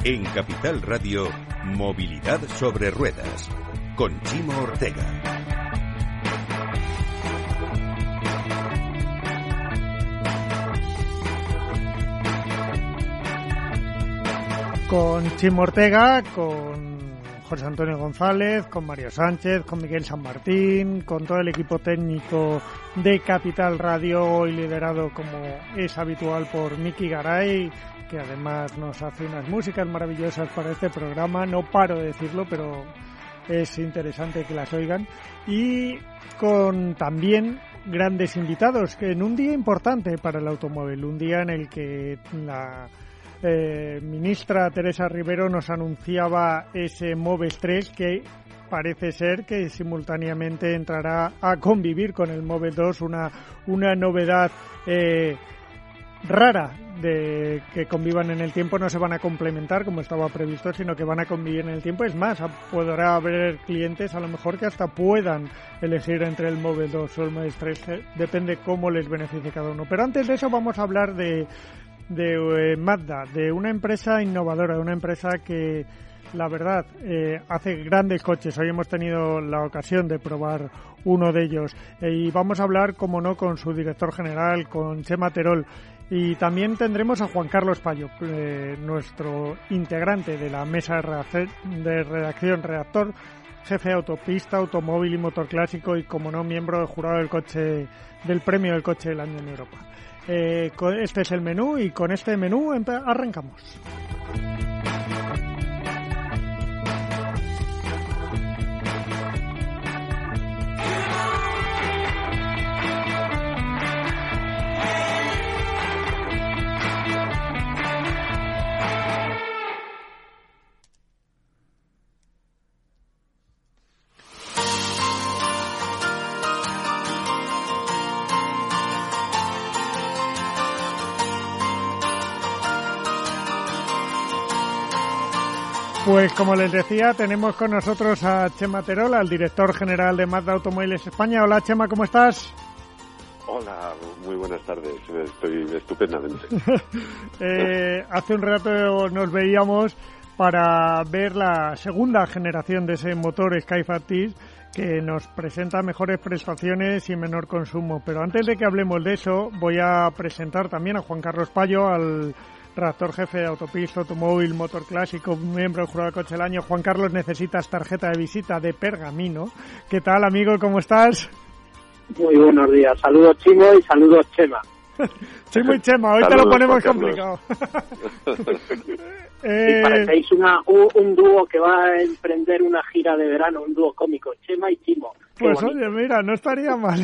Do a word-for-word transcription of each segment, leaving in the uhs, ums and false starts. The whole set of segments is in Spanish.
En Capital Radio, Movilidad sobre Ruedas, con Chimo Ortega. Con Chimo Ortega, con José Antonio González, con Mario Sánchez, con Miguel San Martín, con todo el equipo técnico de Capital Radio, hoy liderado como es habitual por Miki Garay, que además nos hace unas músicas maravillosas para este programa. No paro de decirlo, pero es interesante que las oigan. Y con también grandes invitados, que en un día importante para el automóvil, un día en el que la eh, ministra Teresa Rivero nos anunciaba ese Moves tres que parece ser que simultáneamente entrará a convivir con el Moves dos, una, una novedad eh, rara de que convivan en el tiempo. No se van a complementar como estaba previsto, sino que van a convivir en el tiempo. Es más, podrá haber clientes a lo mejor que hasta puedan elegir entre el Moves dos o el Moves tres, depende cómo les beneficie cada uno. Pero antes de eso vamos a hablar de, de eh, Mazda, de una empresa innovadora, de una empresa que la verdad eh, hace grandes coches. Hoy hemos tenido la ocasión de probar uno de ellos eh, y vamos a hablar, como no, con su director general, con Chema Terol. Y también tendremos a Juan Carlos Payo, eh, nuestro integrante de la mesa de redacción, redactor, jefe de autopista, automóvil y motor clásico y, como no, miembro del jurado del coche del premio del coche del año en Europa. Eh, este es el menú y con este menú arrancamos. Pues como les decía, tenemos con nosotros a Chema Terol, al director general de Mazda Automóviles España. Hola Chema, ¿cómo estás? Hola, muy buenas tardes, estoy estupendamente. eh, hace un rato nos veíamos para ver la segunda generación de ese motor Skyactiv que nos presenta mejores prestaciones y menor consumo. Pero antes de que hablemos de eso, voy a presentar también a Juan Carlos Payo, al redactor jefe de autopista, automóvil, motor clásico, miembro del jurado de coche del año. Juan Carlos, necesitas tarjeta de visita de Pergamino. ¿Qué tal, amigo? ¿Cómo estás? Muy buenos días. Saludos, Chimo, y saludos, Chema. Chimo y Chema, hoy saludos, te lo ponemos complicado. eh... Y parecéis una, un, un dúo que va a emprender una gira de verano, un dúo cómico, Chema y Chimo. Pues oye, mira, no estaría mal.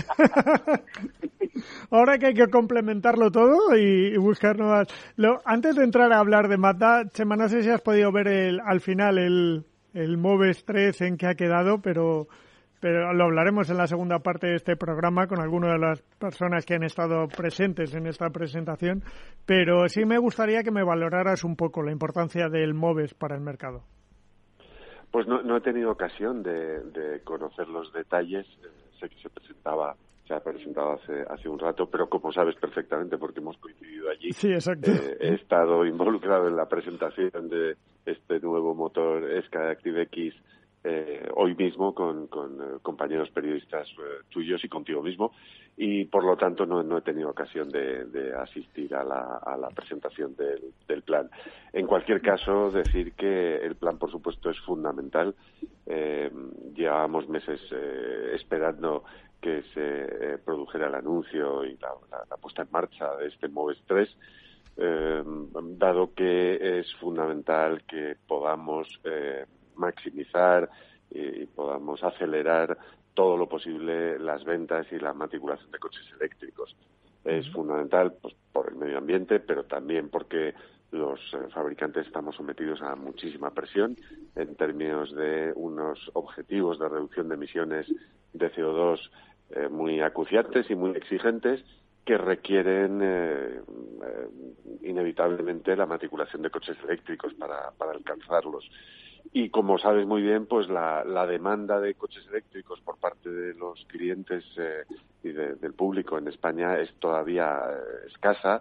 Ahora que hay que complementarlo todo y, y buscar nuevas... Lo, antes de entrar a hablar de Mazda, Chema, no sé si has podido ver el, al final el, el Moves tres en que ha quedado, pero, pero lo hablaremos en la segunda parte de este programa con algunas de las personas que han estado presentes en esta presentación. Pero sí me gustaría que me valoraras un poco la importancia del Moves para el mercado. Pues no, no he tenido ocasión de, de conocer los detalles. Eh, sé que se presentaba, se ha presentado hace, hace un rato, pero como sabes perfectamente, porque hemos coincidido allí, sí, exacto. Eh, he estado involucrado en la presentación de este nuevo motor Skyactiv X eh, hoy mismo con, con eh, compañeros periodistas eh, tuyos y contigo mismo, y por lo tanto no, no he tenido ocasión de, de asistir a la, a la presentación del, del plan. En cualquier caso, decir que el plan, por supuesto, es fundamental. Eh, llevábamos meses eh, esperando que se eh, produjera el anuncio y la, la, la puesta en marcha de este Moves tres, eh, dado que es fundamental que podamos eh, maximizar y podamos acelerar todo lo posible las ventas y la matriculación de coches eléctricos. Es fundamental, pues, por el medio ambiente, pero también porque los eh, fabricantes estamos sometidos a muchísima presión en términos de unos objetivos de reducción de emisiones de C O dos eh, muy acuciantes y muy exigentes, que requieren eh, eh, inevitablemente la matriculación de coches eléctricos para, para alcanzarlos. Y como sabes muy bien, pues la, la demanda de coches eléctricos por parte de los clientes eh, y de, del público en España es todavía eh, escasa.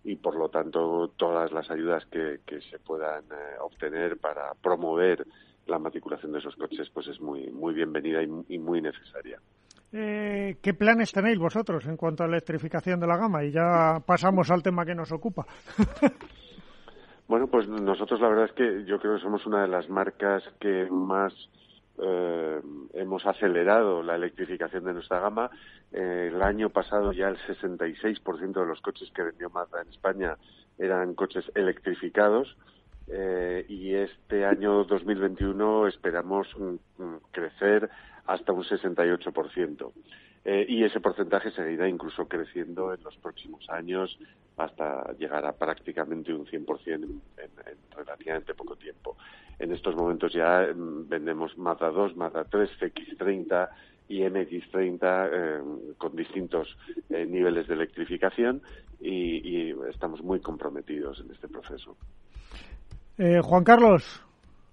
y por lo tanto todas las ayudas que, que se puedan eh, obtener para promover la matriculación de esos coches pues es muy muy bienvenida y, y muy necesaria. Eh, ¿Qué planes tenéis vosotros en cuanto a electrificación de la gama? Y ya pasamos al tema que nos ocupa. Bueno, pues nosotros la verdad es que yo creo que somos una de las marcas que más eh, hemos acelerado la electrificación de nuestra gama. Eh, el año pasado ya el sesenta y seis por ciento de los coches que vendió Mazda en España eran coches electrificados. Eh, y este año dos mil veintiuno esperamos um, um, crecer hasta un sesenta y ocho por ciento. Eh, y ese porcentaje seguirá incluso creciendo en los próximos años hasta llegar a prácticamente un cien por ciento en, en, en relativamente poco tiempo. En estos momentos ya eh, vendemos Mazda dos, Mazda tres, C X treinta y M X treinta eh, con distintos eh, niveles de electrificación y, y estamos muy comprometidos en este proceso. Eh, Juan Carlos.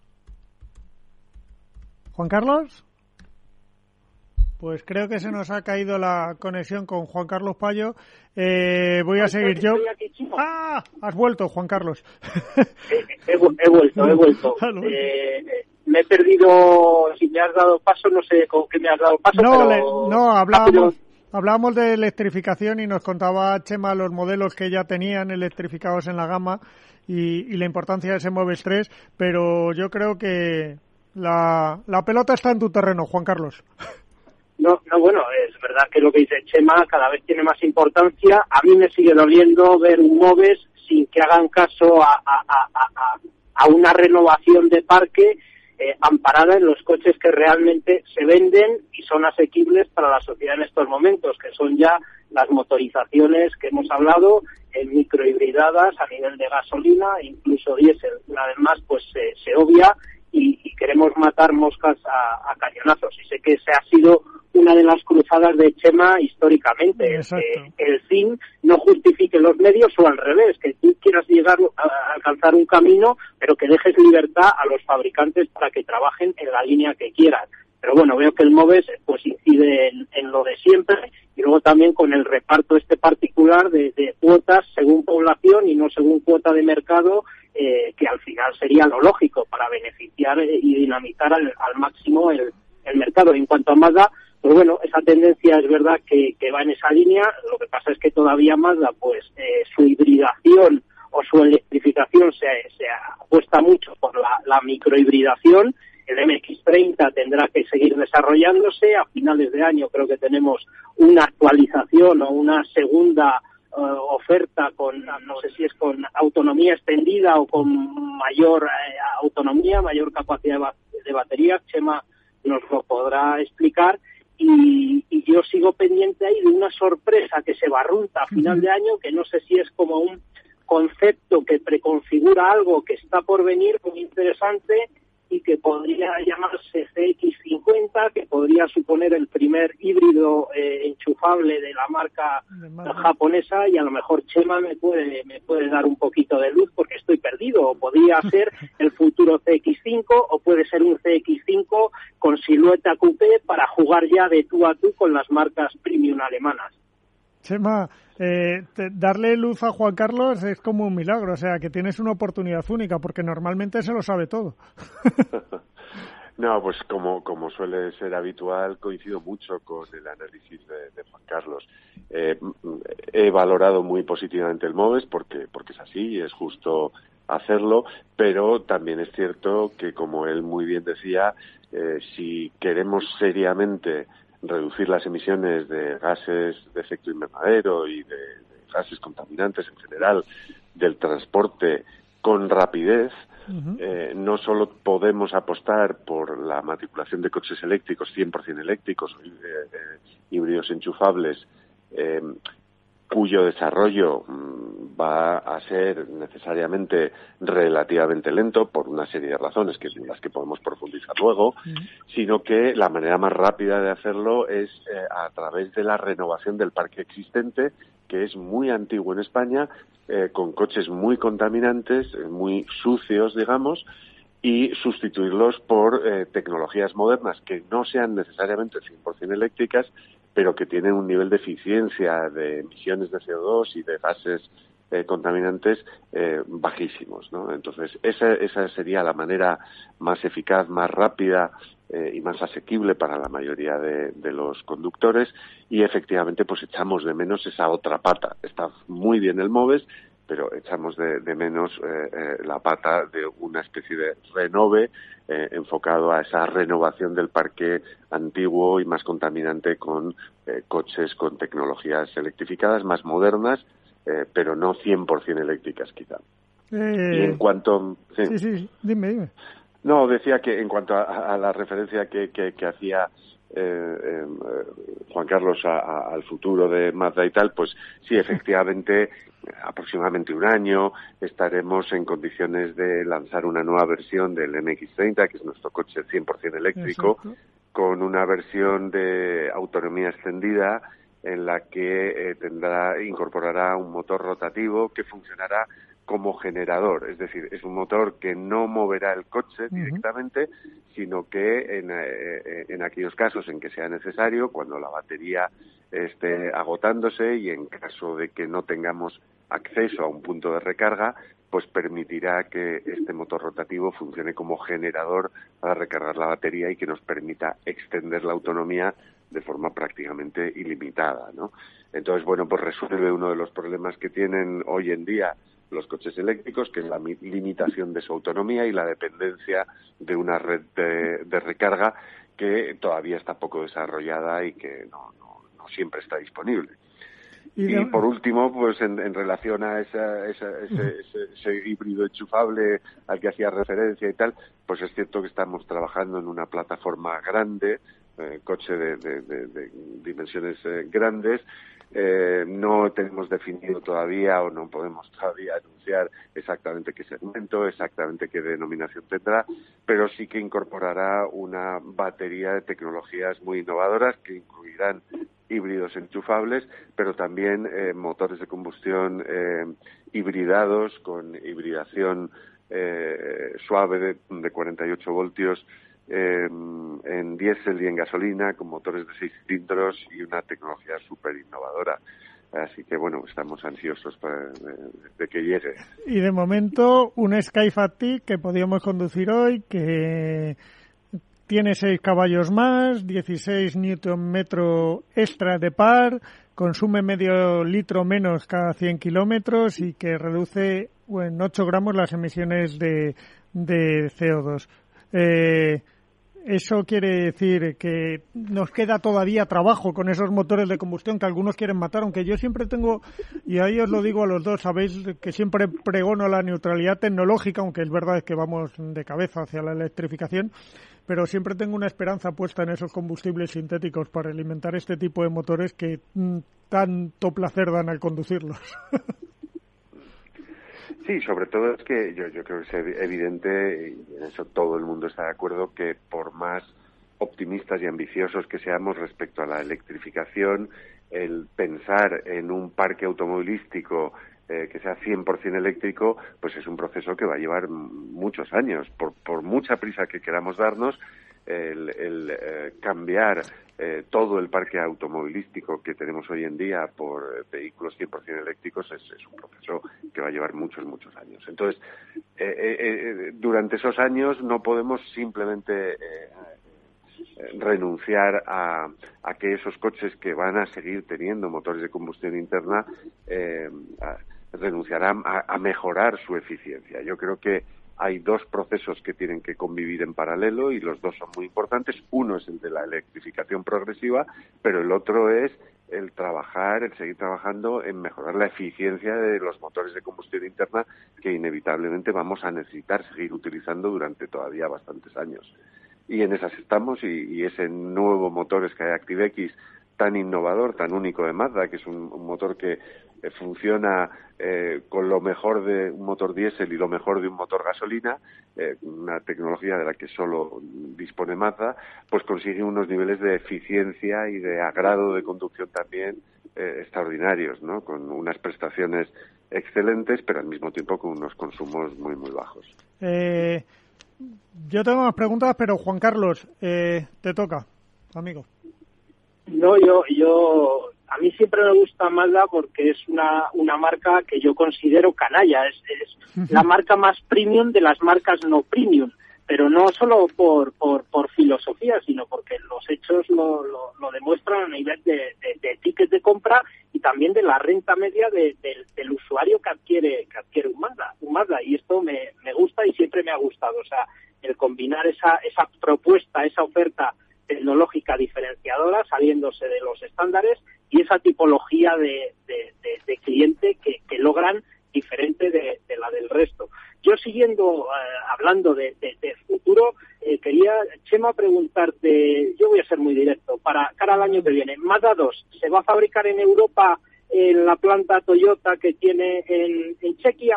Juan Carlos. Pues creo que se nos ha caído la conexión con Juan Carlos Payo. Eh, voy a seguir yo. ¡Ah! Has vuelto, Juan Carlos. He, he, he vuelto, he vuelto. Eh, me he perdido, si me has dado paso, no sé con qué me has dado paso. No, pero... le, no hablábamos, hablábamos de electrificación y nos contaba Chema los modelos que ya tenían electrificados en la gama y, y la importancia de ese Moves tres, pero yo creo que la, la pelota está en tu terreno, Juan Carlos. No, no, bueno, es verdad que lo que dice Chema cada vez tiene más importancia. A mí me sigue doliendo ver un Moves sin que hagan caso a, a, a, a, a una renovación de parque eh, amparada en los coches que realmente se venden y son asequibles para la sociedad en estos momentos, que son ya las motorizaciones que hemos hablado, eh, microhibridadas a nivel de gasolina, incluso diésel. Una vez más, pues se, se obvia y, y queremos matar moscas a, a cañonazos. Y sé que ese ha sido una de las cruzadas de Chema históricamente, el que el fin no justifique los medios o al revés, que tú quieras llegar a alcanzar un camino, pero que dejes libertad a los fabricantes para que trabajen en la línea que quieran. Pero bueno, veo que el Moves pues incide en, en lo de siempre y luego también con el reparto este particular de, de cuotas según población y no según cuota de mercado, eh, que al final sería lo lógico para beneficiar y dinamitar al, al máximo el, el mercado. En cuanto a Mazda, pues bueno, esa tendencia es verdad que, que va en esa línea. Lo que pasa es que todavía Mazda, pues eh, su hibridación o su electrificación se, se apuesta mucho por la, la microhibridación. El M X treinta tendrá que seguir desarrollándose. A finales de año creo que tenemos una actualización o una segunda uh, oferta con, no sé si es con autonomía extendida o con mayor eh, autonomía, mayor capacidad de, ba- de batería. Chema nos lo podrá explicar. Y, y yo sigo pendiente ahí de una sorpresa que se barrunta a final de año, que no sé si es como un concepto que preconfigura algo que está por venir muy interesante y que podría llamarse C X cincuenta, que podría suponer el primer híbrido eh, enchufable de la marca japonesa, y a lo mejor Chema me puede me puede dar un poquito de luz porque estoy perdido. O podría ser el futuro C X cinco o puede ser un C X cinco con silueta coupé para jugar ya de tú a tú con las marcas premium alemanas. Chema, eh, te, darle luz a Juan Carlos es como un milagro, o sea, que tienes una oportunidad única, porque normalmente se lo sabe todo. No, pues como como suele ser habitual, coincido mucho con el análisis de, de Juan Carlos. Eh, he valorado muy positivamente el Moves porque porque es así y es justo hacerlo, pero también es cierto que, como él muy bien decía, eh, si queremos seriamente reducir las emisiones de gases de efecto invernadero y de, de gases contaminantes en general del transporte con rapidez, uh-huh. eh, no solo podemos apostar por la matriculación de coches eléctricos, cien por ciento eléctricos, eh, eh, híbridos enchufables, eh, cuyo desarrollo mmm, va a ser necesariamente relativamente lento por una serie de razones que en las que podemos profundizar luego, uh-huh. sino que la manera más rápida de hacerlo es eh, a través de la renovación del parque existente, que es muy antiguo en España, eh, con coches muy contaminantes, eh, muy sucios, digamos, y sustituirlos por eh, tecnologías modernas que no sean necesariamente cien por ciento eléctricas, pero que tienen un nivel de eficiencia de emisiones de C O dos y de gases eh, contaminantes eh, bajísimos, ¿no? Entonces, esa, esa sería la manera más eficaz, más rápida eh, y más asequible para la mayoría de, de los conductores, y efectivamente pues echamos de menos esa otra pata. Está muy bien el MOVES, pero echamos de, de menos eh, eh, la pata de una especie de renove eh, enfocado a esa renovación del parque antiguo y más contaminante con eh, coches con tecnologías electrificadas más modernas, eh, pero no cien por ciento eléctricas quizá. Eh, y en cuanto... Sí, sí, sí, dime, dime. No, decía que en cuanto a, a la referencia que, que, que hacía eh, eh, Juan Carlos a, a, al futuro de Mazda y tal, pues sí, efectivamente, aproximadamente un año estaremos en condiciones de lanzar una nueva versión del M X treinta, que es nuestro coche cien por ciento eléctrico, exacto, con una versión de autonomía extendida en la que eh, tendrá incorporará un motor rotativo que funcionará como generador, es decir, es un motor que no moverá el coche directamente, uh-huh, sino que en, eh, en aquellos casos en que sea necesario, cuando la batería esté agotándose y en caso de que no tengamos acceso a un punto de recarga, pues permitirá que este motor rotativo funcione como generador para recargar la batería y que nos permita extender la autonomía de forma prácticamente ilimitada, ¿no? Entonces, bueno, pues resuelve uno de los problemas que tienen hoy en día los coches eléctricos, que es la limitación de su autonomía y la dependencia de una red de, de recarga que todavía está poco desarrollada y que no, no, no siempre está disponible. Y, y por último, pues en, en relación a esa, esa, ese, ese, ese híbrido enchufable al que hacía referencia y tal, pues es cierto que estamos trabajando en una plataforma grande, eh, coche de, de, de, de dimensiones eh, grandes. Eh, no tenemos definido todavía o no podemos todavía anunciar exactamente qué segmento, exactamente qué denominación tendrá, pero sí que incorporará una batería de tecnologías muy innovadoras que incluirán híbridos enchufables, pero también eh, motores de combustión eh, hibridados con hibridación eh, suave de, de cuarenta y ocho voltios Eh, en diésel y en gasolina, con motores de seis cilindros y una tecnología súper innovadora. Así que, bueno, estamos ansiosos para, de, de que llegue. Y de momento, un Skyfactiv que podíamos conducir hoy, que tiene seis caballos más, dieciséis newton metro extra de par, consume medio litro menos cada cien kilómetros y que reduce en ocho gramos las emisiones de, de C O dos. Eh, Eso quiere decir que nos queda todavía trabajo con esos motores de combustión que algunos quieren matar, aunque yo siempre tengo, y ahí os lo digo a los dos, sabéis que siempre pregono la neutralidad tecnológica, aunque es verdad que vamos de cabeza hacia la electrificación, pero siempre tengo una esperanza puesta en esos combustibles sintéticos para alimentar este tipo de motores que mm, tanto placer dan al conducirlos. Sí, sobre todo es que yo, yo creo que es evidente, y en eso todo el mundo está de acuerdo, que por más optimistas y ambiciosos que seamos respecto a la electrificación, el pensar en un parque automovilístico eh, que sea cien por ciento eléctrico, pues es un proceso que va a llevar muchos años. Por, por mucha prisa que queramos darnos, el, el eh, cambiar eh, todo el parque automovilístico que tenemos hoy en día por eh, vehículos cien por ciento eléctricos es, es un proceso que va a llevar muchos, muchos años. Entonces, eh, eh, durante esos años no podemos simplemente eh, renunciar a, a que esos coches que van a seguir teniendo motores de combustión interna eh, a, renunciarán a, a mejorar su eficiencia. Yo creo que hay dos procesos que tienen que convivir en paralelo y los dos son muy importantes. Uno es el de la electrificación progresiva, pero el otro es el trabajar, el seguir trabajando en mejorar la eficiencia de los motores de combustión interna que inevitablemente vamos a necesitar seguir utilizando durante todavía bastantes años. Y en esas estamos, y, y ese nuevo motor SkyActiv-X tan innovador, tan único de Mazda, que es un, un motor que eh, funciona eh, con lo mejor de un motor diésel y lo mejor de un motor gasolina, eh, una tecnología de la que solo dispone Mazda, pues consigue unos niveles de eficiencia y de agrado de conducción también eh, extraordinarios, ¿no? Con unas prestaciones excelentes, pero al mismo tiempo con unos consumos muy, muy bajos. Eh, yo tengo más preguntas, pero Juan Carlos, eh, te toca, amigo. No, yo, yo a mí siempre me gusta Mazda porque es una, una marca que yo considero canalla, es, es la marca más premium de las marcas no premium, pero no solo por, por, por filosofía, sino porque los hechos lo, lo, lo demuestran a nivel de, de, de tickets de compra y también de la renta media de, de, del usuario que adquiere que adquiere un Mazda, un Mazda, y esto me, me gusta y siempre me ha gustado, o sea, el combinar esa, esa propuesta, esa oferta tecnológica diferenciadora, saliéndose de los estándares, y esa tipología de, de, de, de cliente que, que logran diferente de, de la del resto. Yo siguiendo eh, hablando de, de, de futuro, eh, quería, Chema, preguntarte, yo voy a ser muy directo, para cara al año que viene, Mazda dos, ¿se va a fabricar en Europa en la planta Toyota que tiene en, en Chequia?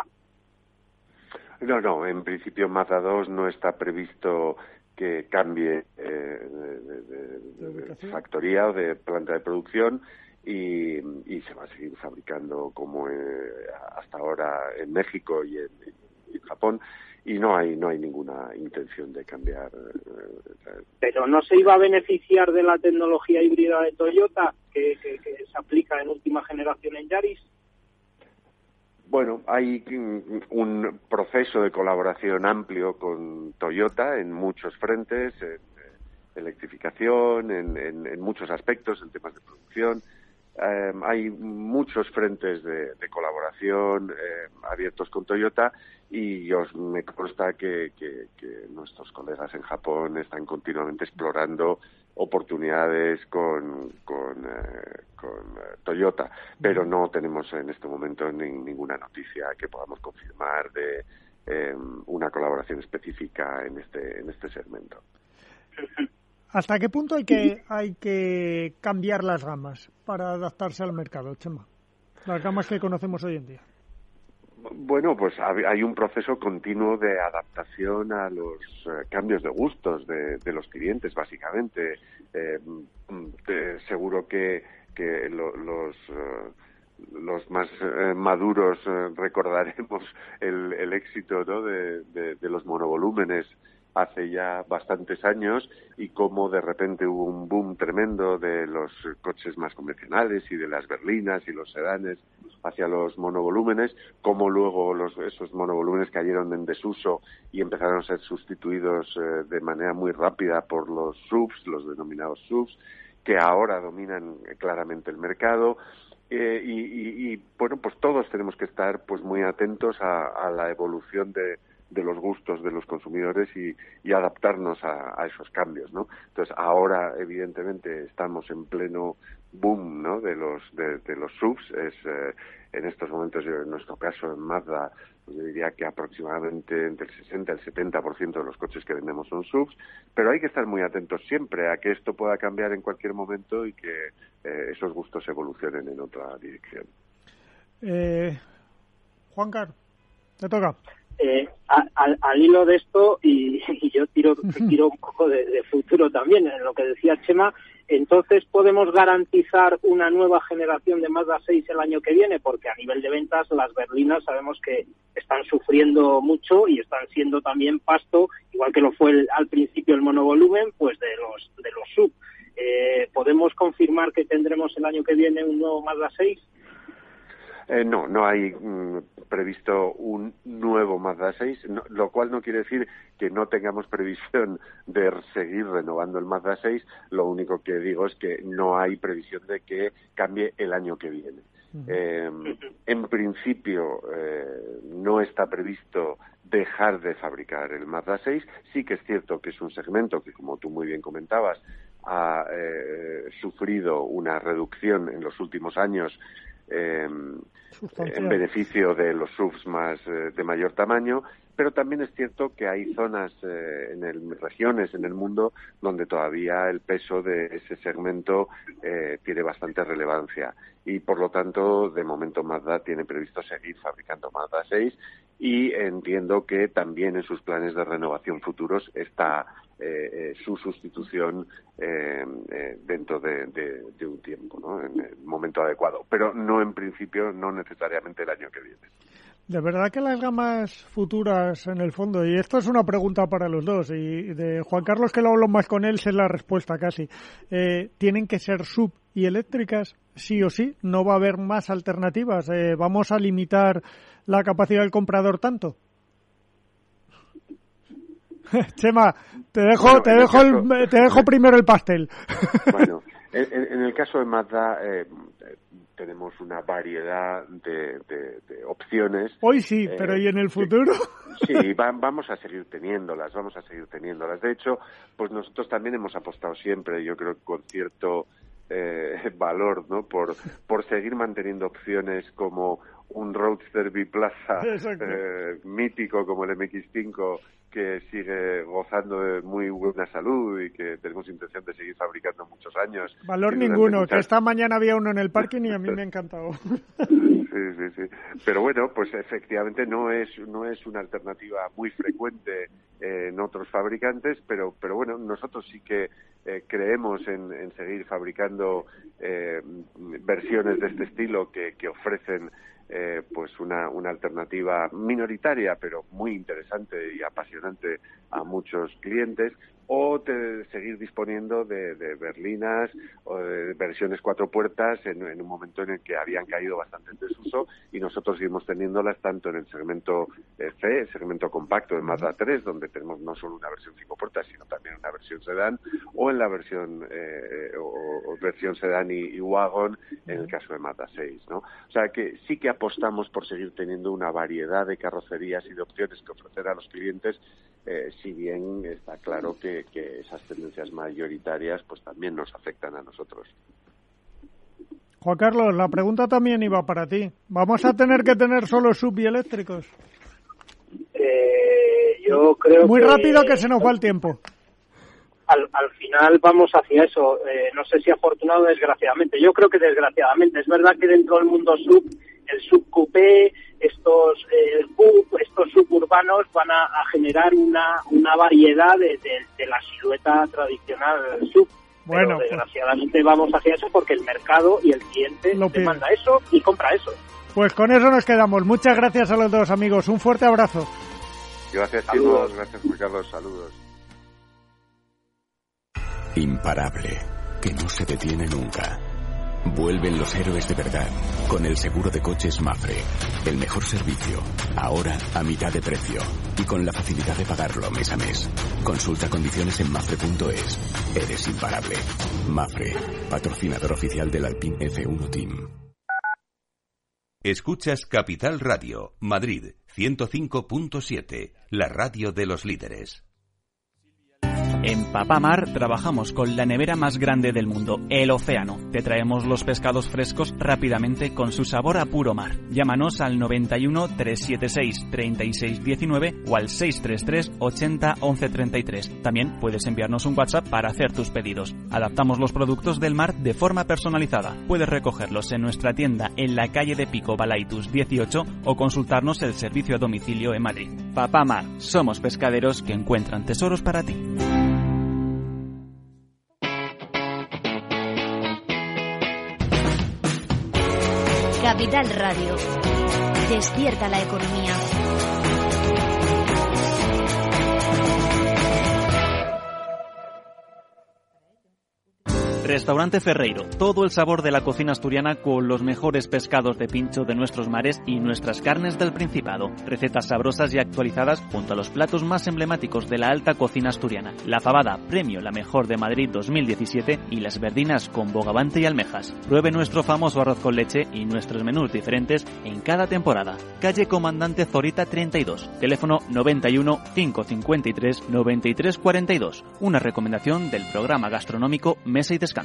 No, no, en principio Mazda dos no está previsto que cambie eh, de, de, de, de factoría o de planta de producción y, y se va a seguir fabricando como eh, hasta ahora en México y en, en Japón, y no hay no hay ninguna intención de cambiar. Eh, ¿Pero no se iba a beneficiar de la tecnología híbrida de Toyota que, que, que se aplica en última generación en Yaris? Bueno, hay un proceso de colaboración amplio con Toyota en muchos frentes, en electrificación, en, en, en muchos aspectos, en temas de producción. Eh, hay muchos frentes de, de colaboración eh, abiertos con Toyota, y os, me consta que, que, que nuestros colegas en Japón están continuamente explorando oportunidades con, con, eh, con eh, Toyota, pero no tenemos en este momento ni, ninguna noticia que podamos confirmar de eh, una colaboración específica en este en este segmento. ¿Hasta qué punto hay que hay que cambiar las gamas para adaptarse al mercado, Chema? Las gamas que conocemos hoy en día. Bueno, pues hay un proceso continuo de adaptación a los eh, cambios de gustos de, de los clientes, básicamente. Eh, eh, seguro que, que lo, los... Eh, los más eh, maduros eh, recordaremos el, el éxito, ¿no?, de, de, de los monovolúmenes hace ya bastantes años, y cómo de repente hubo un boom tremendo de los coches más convencionales y de las berlinas y los sedanes hacia los monovolúmenes, cómo luego los, esos monovolúmenes cayeron en desuso y empezaron a ser sustituidos eh, de manera muy rápida por los S U Vs, los denominados S U Vs, que ahora dominan claramente el mercado. Eh, y, y, y bueno, pues todos tenemos que estar pues muy atentos a, a la evolución de, de los gustos de los consumidores y, y adaptarnos a, a esos cambios, ¿no? Entonces ahora evidentemente estamos en pleno boom, ¿no?, de los de, de los S U Vs. Es eh, en estos momentos, en nuestro caso en Mazda, pues yo diría que aproximadamente entre el sesenta y el setenta por ciento de los coches que vendemos son S U Vs, pero hay que estar muy atentos siempre a que esto pueda cambiar en cualquier momento y que eh, esos gustos evolucionen en otra dirección. Eh, Juan Carlos, te toca. Eh, a, a, al hilo de esto, y, y yo tiro, tiro un poco de, de futuro también, en lo que decía Chema, entonces podemos garantizar una nueva generación de Mazda seis el año que viene, porque a nivel de ventas las berlinas sabemos que están sufriendo mucho y están siendo también pasto, igual que lo fue el, al principio el monovolumen, pues de los de los S U V. Eh, ¿Podemos confirmar que tendremos el año que viene un nuevo Mazda seis? Eh, no, no hay mm, previsto un nuevo Mazda seis, no, lo cual no quiere decir que no tengamos previsión de seguir renovando el Mazda seis. Lo único que digo es que no hay previsión de que cambie el año que viene. Uh-huh. Eh, en principio eh, no está previsto dejar de fabricar el Mazda seis. Sí que es cierto que es un segmento que, como tú muy bien comentabas, ha eh, sufrido una reducción en los últimos años Eh, en beneficio de los S U Vs más eh, de mayor tamaño, pero también es cierto que hay zonas, eh, en el, regiones en el mundo donde todavía el peso de ese segmento eh, tiene bastante relevancia, y por lo tanto de momento Mazda tiene previsto seguir fabricando Mazda seis, y entiendo que también en sus planes de renovación futuros está eh, eh, su sustitución eh, eh, dentro de, de, de un tiempo, ¿no?, en el momento adecuado, pero no en principio, no necesariamente el año que viene. De verdad que las gamas futuras, en el fondo, y esto es una pregunta para los dos, y de Juan Carlos, que lo hablo más con él, sé la respuesta casi, eh, ¿tienen que ser sub y eléctricas sí o sí, no va a haber más alternativas. Eh, ¿Vamos a limitar la capacidad del comprador tanto? Chema, te dejo, bueno, te dejo, el caso... el, te dejo primero el pastel. Bueno, en, en el caso de Mazda eh, tenemos una variedad de, de, de opciones. Hoy sí, eh, pero ¿y en el futuro? Sí, va, vamos a seguir teniéndolas, vamos a seguir teniéndolas. De hecho, pues nosotros también hemos apostado siempre, yo creo, con cierto eh, valor, ¿no? Por, por seguir manteniendo opciones como un Roadster biplaza eh, mítico como el M X cinco, que sigue gozando de muy buena salud y que tenemos intención de seguir fabricando muchos años. Valor ninguno, muchas... que esta mañana había uno en el parking y a mí me ha encantado. Sí, sí, sí. Pero bueno, pues efectivamente no es no es una alternativa muy frecuente eh, en otros fabricantes, pero pero bueno, nosotros sí que eh, creemos en, en seguir fabricando eh, versiones de este estilo que, que ofrecen Eh, pues una, una alternativa minoritaria pero muy interesante y apasionante a muchos clientes, o de seguir disponiendo de, de berlinas o de versiones cuatro puertas en, en un momento en el que habían caído bastante en desuso, y nosotros seguimos teniéndolas tanto en el segmento eh, C, el segmento compacto de Mazda tres, donde tenemos no solo una versión cinco puertas sino también una versión sedán, o en la versión eh, o, o versión sedán y, y wagon en el caso de Mazda seis, ¿no? O sea que sí que apostamos por seguir teniendo una variedad de carrocerías y de opciones que ofrecer a los clientes, eh, si bien está claro que, que esas tendencias mayoritarias pues también nos afectan a nosotros. Juan Carlos, la pregunta también iba para ti. ¿Vamos a tener que tener solo sub y eléctricos? Eh, yo creo Muy que... rápido que se nos va el tiempo. Al, al final vamos hacia eso. Eh, no sé si afortunado o desgraciadamente. Yo creo que desgraciadamente. Es verdad que dentro del mundo sub, el subcoupé, estos eh, sub, estos suburbanos van a, a generar una una variedad de, de, de la silueta tradicional sub. Bueno, pero desgraciadamente pues, vamos hacia eso porque el mercado y el cliente demanda eso y compra eso. Pues con eso nos quedamos. Muchas gracias a los dos, amigos. Un fuerte abrazo. Gracias, Timo. Gracias, Juan Carlos. Saludos. Imparable, que no se detiene nunca. Vuelven los héroes de verdad con el seguro de coches Mapfre. El mejor servicio, ahora a mitad de precio y con la facilidad de pagarlo mes a mes. Consulta condiciones en mapfre punto es. Eres imparable. Mapfre, patrocinador oficial del Alpine F uno Team. Escuchas Capital Radio, Madrid, ciento cinco punto siete, la radio de los líderes. En Papamar trabajamos con la nevera más grande del mundo, el océano. Te traemos los pescados frescos rápidamente con su sabor a puro mar. Llámanos al noventa y uno, trescientos setenta y seis, treinta y seis diecinueve o al seiscientos treinta y tres, ochenta, once treinta y tres. También puedes enviarnos un WhatsApp para hacer tus pedidos. Adaptamos los productos del mar de forma personalizada. Puedes recogerlos en nuestra tienda en la calle de Pico Balaitus dieciocho o consultarnos el servicio a domicilio en Madrid. Papamar, somos pescaderos que encuentran tesoros para ti. Capital Radio. Despierta la economía. Restaurante Ferreiro, todo el sabor de la cocina asturiana con los mejores pescados de pincho de nuestros mares y nuestras carnes del Principado. Recetas sabrosas y actualizadas junto a los platos más emblemáticos de la alta cocina asturiana. La fabada, premio la mejor de Madrid dos mil diecisiete, y las verdinas con bogavante y almejas. Pruebe nuestro famoso arroz con leche y nuestros menús diferentes en cada temporada. Calle Comandante Zorita treinta y dos, teléfono noventa y uno, quinientos cincuenta y tres, noventa y tres cuarenta y dos. Una recomendación del programa gastronómico Mesa y Descanso.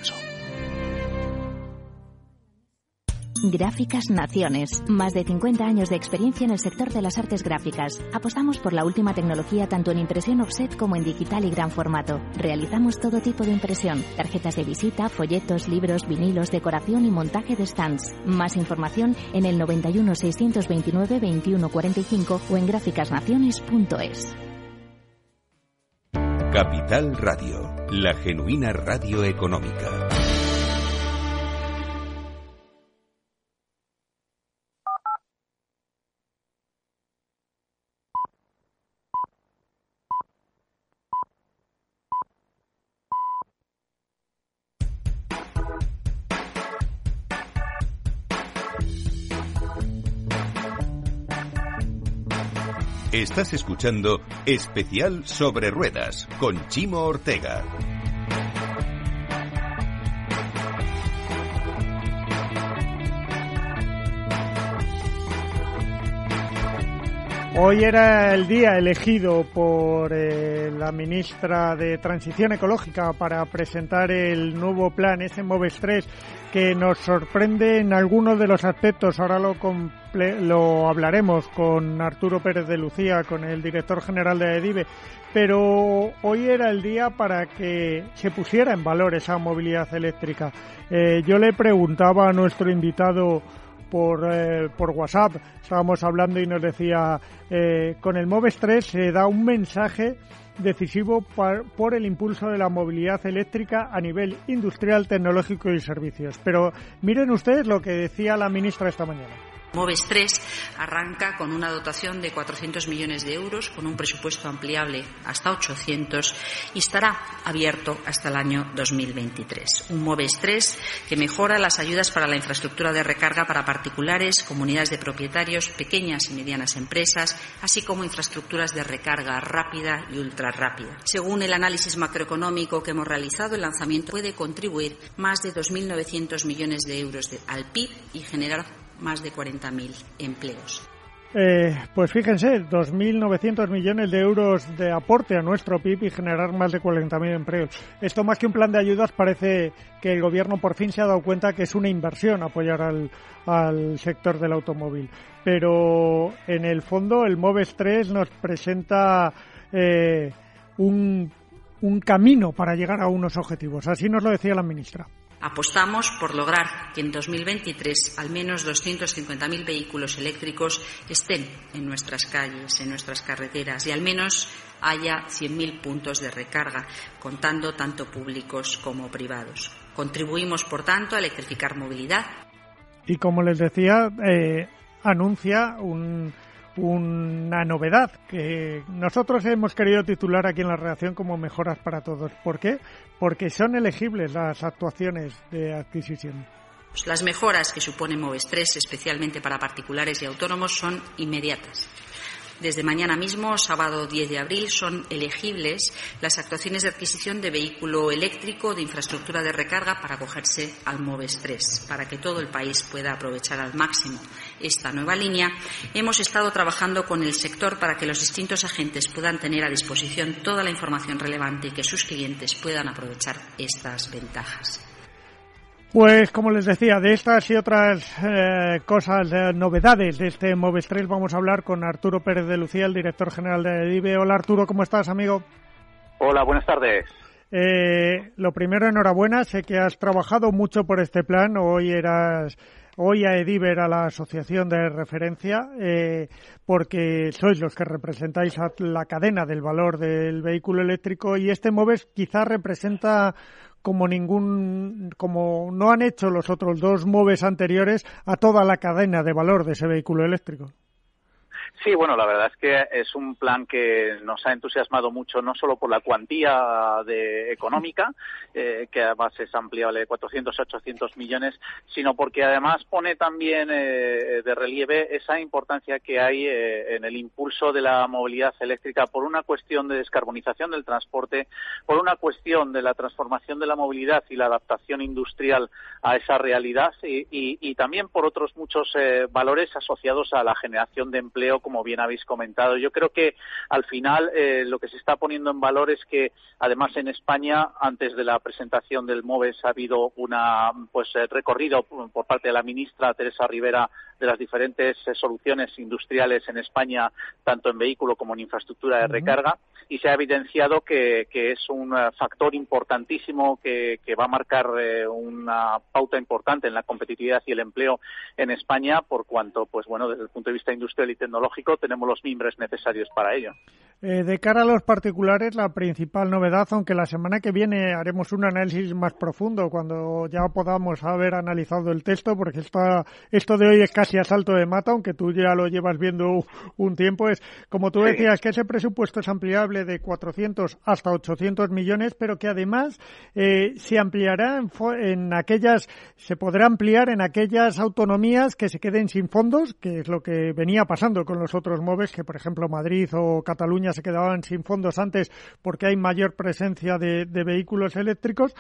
Gráficas Naciones. Más de cincuenta años de experiencia en el sector de las artes gráficas. Apostamos por la última tecnología tanto en impresión offset como en digital y gran formato. Realizamos todo tipo de impresión. Tarjetas de visita, folletos, libros, vinilos, decoración y montaje de stands. Más información en el noventa y uno, seiscientos veintinueve, veintiuno cuarenta y cinco o en gráficas naciones punto es. Capital Radio, la genuina radio económica. Estás escuchando Especial sobre Ruedas con Chimo Ortega. Hoy era el día elegido por eh, la ministra de Transición Ecológica para presentar el nuevo plan, ese MOVES tres, que nos sorprende en algunos de los aspectos. Ahora lo, comple- lo hablaremos con Arturo Pérez de Lucía, con el director general de EDIVE, pero hoy era el día para que se pusiera en valor esa movilidad eléctrica. Eh, yo le preguntaba a nuestro invitado por eh, por WhatsApp, estábamos hablando y nos decía, eh, con el MOVES tres se da un mensaje decisivo par, por el impulso de la movilidad eléctrica a nivel industrial, tecnológico y servicios. Pero miren ustedes lo que decía la ministra esta mañana. MOVES tres arranca con una dotación de cuatrocientos millones de euros, con un presupuesto ampliable hasta ochocientos y estará abierto hasta el año dos mil veintitrés. Un MOVES tres que mejora las ayudas para la infraestructura de recarga para particulares, comunidades de propietarios, pequeñas y medianas empresas, así como infraestructuras de recarga rápida y ultrarrápida. Según el análisis macroeconómico que hemos realizado, el lanzamiento puede contribuir más de dos mil novecientos millones de euros de, al P I B y generar más de cuarenta mil empleos. Eh, pues fíjense, dos mil novecientos millones de euros de aporte a nuestro P I B y generar más de cuarenta mil empleos. Esto, más que un plan de ayudas, parece que el gobierno por fin se ha dado cuenta que es una inversión apoyar al, al sector del automóvil. Pero en el fondo el MOVES tres nos presenta eh, un, un camino para llegar a unos objetivos. Así nos lo decía la ministra. Apostamos por lograr que en dos mil veintitrés al menos doscientos cincuenta mil vehículos eléctricos estén en nuestras calles, en nuestras carreteras, y al menos haya cien mil puntos de recarga, contando tanto públicos como privados. Contribuimos, por tanto, a electrificar movilidad. Y como les decía, eh, anuncia un... una novedad que nosotros hemos querido titular aquí en la redacción como mejoras para todos. ¿Por qué? Porque son elegibles las actuaciones de adquisición. Las mejoras que supone MOVES tres, especialmente para particulares y autónomos, son inmediatas. Desde mañana mismo, sábado diez de abril, son elegibles las actuaciones de adquisición de vehículo eléctrico de infraestructura de recarga para acogerse al MOVES tres. Para que todo el país pueda aprovechar al máximo esta nueva línea, hemos estado trabajando con el sector para que los distintos agentes puedan tener a disposición toda la información relevante y que sus clientes puedan aprovechar estas ventajas. Pues, como les decía, de estas y otras eh, cosas, eh, novedades de este MOVES tres, vamos a hablar con Arturo Pérez de Lucía, el director general de EDIVE. Hola, Arturo, ¿cómo estás, amigo? Hola, buenas tardes. Eh, lo primero, enhorabuena. Sé que has trabajado mucho por este plan. Hoy eras... Hoy a EDIVE era la asociación de referencia, eh, porque sois los que representáis a la cadena del valor del vehículo eléctrico, y este MOVES quizás representa como ningún, como no han hecho los otros dos MOVES anteriores, a toda la cadena de valor de ese vehículo eléctrico. Sí, bueno, la verdad es que es un plan que nos ha entusiasmado mucho, no solo por la cuantía de económica, eh, que además es ampliable de cuatrocientos a ochocientos millones, sino porque además pone también eh, de relieve esa importancia que hay eh, en el impulso de la movilidad eléctrica por una cuestión de descarbonización del transporte, por una cuestión de la transformación de la movilidad y la adaptación industrial a esa realidad, y, y, y también por otros muchos eh, valores asociados a la generación de empleo, como bien habéis comentado. Yo creo que al final eh, lo que se está poniendo en valor es que además en España, antes de la presentación del MOVES, ha habido una pues eh, recorrido por parte de la ministra Teresa Rivera de las diferentes eh, soluciones industriales en España, tanto en vehículo como en infraestructura de recarga, y se ha evidenciado que, que es un uh, factor importantísimo que, que va a marcar eh, una pauta importante en la competitividad y el empleo en España, por cuanto, pues bueno, desde el punto de vista industrial y tecnológico tenemos los mimbres necesarios para ello. Eh, de cara a los particulares, la principal novedad, aunque la semana que viene haremos un análisis más profundo cuando ya podamos haber analizado el texto, porque esta, esto de hoy es casi a salto de mata, aunque tú ya lo llevas viendo un tiempo, es, como tú decías, sí. que ese presupuesto es ampliable de cuatrocientos hasta ochocientos millones, pero que además eh, se ampliará en, en aquellas, se podrá ampliar en aquellas autonomías que se queden sin fondos, que es lo que venía pasando con los otros MOVES, que por ejemplo Madrid o Cataluña se quedaban sin fondos antes porque hay mayor presencia de, de vehículos eléctricos,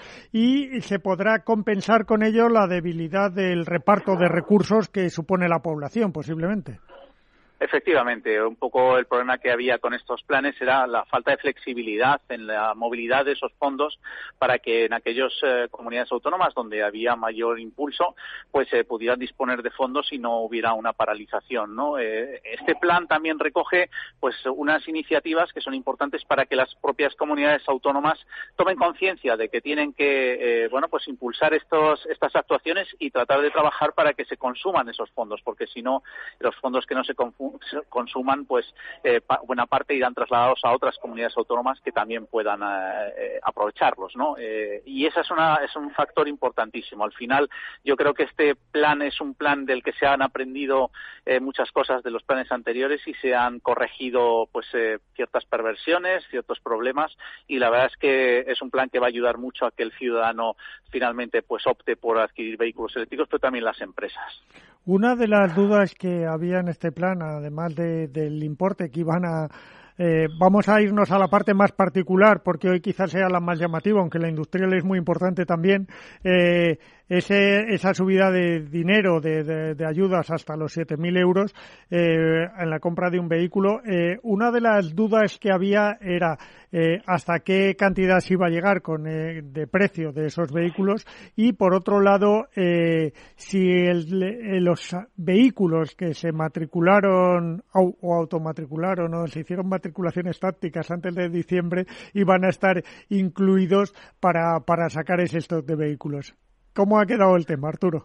y se podrá compensar con ello la debilidad del reparto de recursos que supone la población, posiblemente. Efectivamente, un poco el problema que había con estos planes era la falta de flexibilidad en la movilidad de esos fondos para que en aquellas eh, comunidades autónomas donde había mayor impulso, pues se eh, pudieran disponer de fondos y no hubiera una paralización, ¿no? Eh, este plan también recoge pues unas iniciativas que son importantes para que las propias comunidades autónomas tomen conciencia de que tienen que eh, bueno pues impulsar estos estas actuaciones y tratar de trabajar para que se consuman esos fondos, porque si no los fondos que no se consuman consuman, pues eh, pa, buena parte irán trasladados a otras comunidades autónomas que también puedan eh, aprovecharlos, ¿no? Eh, y esa es una es un factor importantísimo. Al final, yo creo que este plan es un plan del que se han aprendido eh, muchas cosas de los planes anteriores y se han corregido, pues eh, ciertas perversiones, ciertos problemas, y la verdad es que es un plan que va a ayudar mucho a que el ciudadano finalmente pues opte por adquirir vehículos eléctricos, pero también las empresas. Una de las dudas que había en este plan, además de, del importe que iban a... Eh, vamos a irnos a la parte más particular, porque hoy quizás sea la más llamativa, aunque la industrial es muy importante también, eh, ese, esa subida de dinero, de, de, de ayudas hasta los siete mil euros eh, en la compra de un vehículo. Eh, una de las dudas que había era eh, hasta qué cantidad se iba a llegar con eh, de precio de esos vehículos, y por otro lado, eh, si el, eh, los vehículos que se matricularon o, o automatricularon o se hicieron matriculaciones tácticas antes de diciembre iban a estar incluidos para, para sacar ese stock de vehículos. ¿Cómo ha quedado el tema, Arturo?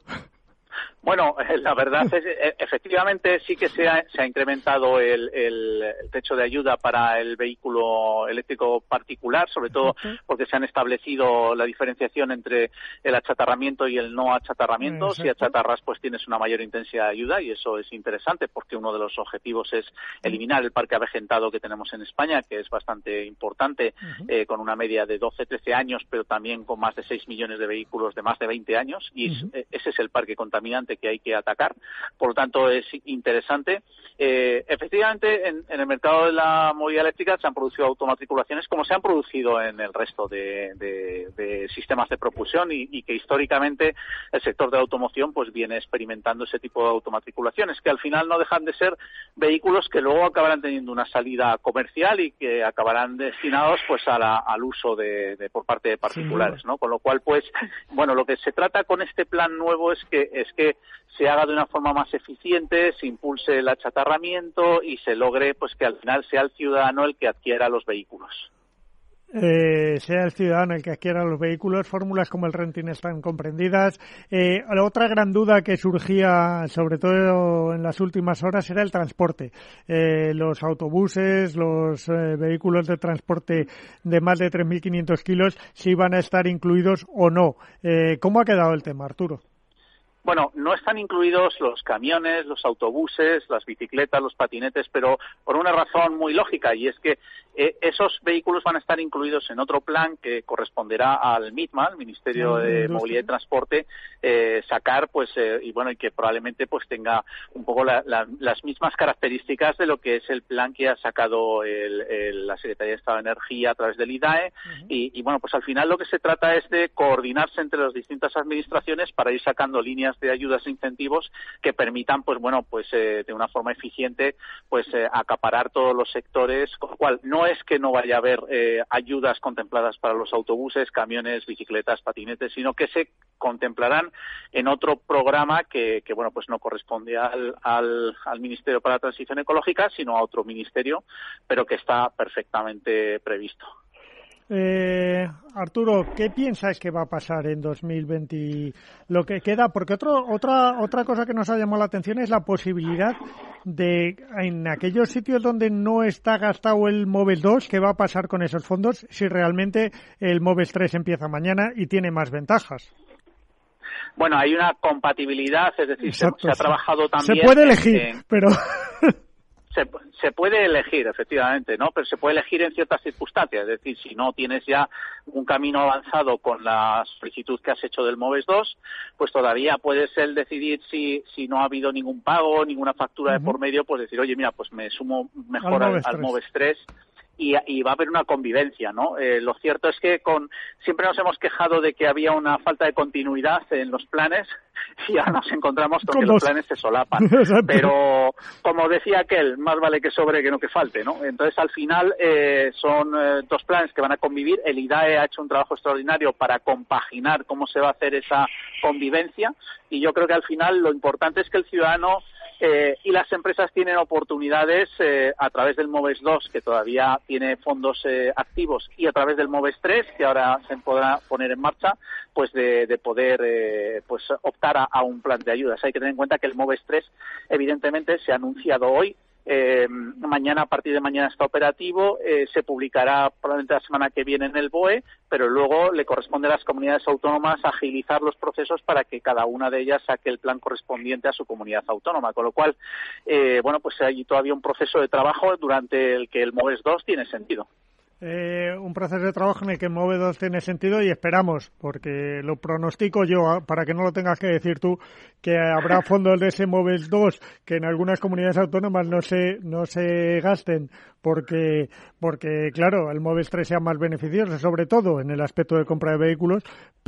Bueno, la verdad es efectivamente sí que se ha, se ha incrementado el, el, el techo de ayuda para el vehículo eléctrico particular, sobre todo porque se han establecido la diferenciación entre el achatarramiento y el no achatarramiento. Exacto. Si achatarras, pues tienes una mayor intensidad de ayuda, y eso es interesante porque uno de los objetivos es eliminar el parque avejentado que tenemos en España, que es bastante importante, uh-huh. eh, con una media de doce, trece años, pero también con más de seis millones de vehículos de más de veinte años, y uh-huh. es, ese es el parque contaminante que hay que atacar. Por lo tanto, es interesante. Eh, efectivamente, en, en el mercado de la movilidad eléctrica se han producido automatriculaciones como se han producido en el resto de, de, de sistemas de propulsión, y, y que históricamente el sector de la automoción pues viene experimentando ese tipo de automatriculaciones, que al final no dejan de ser vehículos que luego acabarán teniendo una salida comercial y que acabarán destinados pues a la, al uso de, de por parte de particulares, sí, ¿no? Con lo cual, pues, bueno, lo que se trata con este plan nuevo es que es que se haga de una forma más eficiente, se impulse el achatarramiento y se logre pues que al final sea el ciudadano el que adquiera los vehículos. Eh, sea el ciudadano el que adquiera los vehículos. Fórmulas como el renting están comprendidas. Eh, la otra gran duda que surgía, sobre todo en las últimas horas, era el transporte. Eh, los autobuses, los eh, vehículos de transporte de más de tres mil quinientos kilos, si iban a estar incluidos o no. Eh, ¿Cómo ha quedado el tema, Arturo? Bueno, no están incluidos los camiones, los autobuses, las bicicletas, los patinetes, pero por una razón muy lógica, y es que eh, esos vehículos van a estar incluidos en otro plan que corresponderá al MITMA, el Ministerio de Movilidad y Transporte, eh, sacar, pues, eh, y bueno, y que probablemente pues tenga un poco la, la, las mismas características de lo que es el plan que ha sacado el, el, la Secretaría de Estado de Energía a través del I D A E, uh-huh. y, y bueno, pues al final lo que se trata es de coordinarse entre las distintas administraciones para ir sacando líneas de ayudas e incentivos que permitan, pues bueno, pues eh, de una forma eficiente, pues eh, acaparar todos los sectores, con lo cual no es que no vaya a haber eh, ayudas contempladas para los autobuses, camiones, bicicletas, patinetes, sino que se contemplarán en otro programa que, que bueno, pues no corresponde al, al, al Ministerio para la Transición Ecológica, sino a otro ministerio, pero que está perfectamente previsto. Eh, Arturo, ¿qué piensas que va a pasar en dos mil veinte, lo que queda? Porque otro, otra otra cosa que nos ha llamado la atención es la posibilidad de, en aquellos sitios donde no está gastado el MOVES dos, ¿qué va a pasar con esos fondos si realmente el MOVES tres empieza mañana y tiene más ventajas? Bueno, hay una compatibilidad, es decir, Exacto, se, se ha trabajado también... Se puede elegir, en, en... pero... Se, se puede elegir, efectivamente, ¿no? Pero se puede elegir en ciertas circunstancias. Es decir, si no tienes ya un camino avanzado con la solicitud que has hecho del MOVES dos, pues todavía puedes el decidir si, si no ha habido ningún pago, ninguna factura uh-huh. de por medio, pues decir, oye, mira, pues me sumo mejor al, al, al MOVES tres. Y, y va a haber una convivencia, ¿no? Eh, lo cierto es que con siempre nos hemos quejado de que había una falta de continuidad en los planes y ahora nos encontramos con, con que los planes se solapan. Pero, como decía aquel, más vale que sobre que no que falte, ¿no? Entonces, al final, eh, son eh, dos planes que van a convivir. El I D A E ha hecho un trabajo extraordinario para compaginar cómo se va a hacer esa convivencia y yo creo que al final lo importante es que el ciudadano Eh, y las empresas tienen oportunidades eh, a través del MOVES dos, que todavía tiene fondos eh, activos, y a través del MOVES tres, que ahora se podrá poner en marcha, pues de, de poder eh, pues optar a, a un plan de ayudas. Hay que tener en cuenta que el MOVES tres, evidentemente, se ha anunciado hoy. Eh, mañana, a partir de mañana está operativo, eh, se publicará probablemente la semana que viene en el B O E, pero luego le corresponde a las comunidades autónomas agilizar los procesos para que cada una de ellas saque el plan correspondiente a su comunidad autónoma, con lo cual, eh, bueno, pues hay todavía un proceso de trabajo durante el que el MOVES dos tiene sentido. Eh, un proceso de trabajo en el que el MOVES dos tiene sentido y esperamos, porque lo pronostico yo, para que no lo tengas que decir tú, que habrá fondos de ese MOVES dos que en algunas comunidades autónomas no se no se gasten, porque porque claro, el MOVES tres sea más beneficioso, sobre todo en el aspecto de compra de vehículos,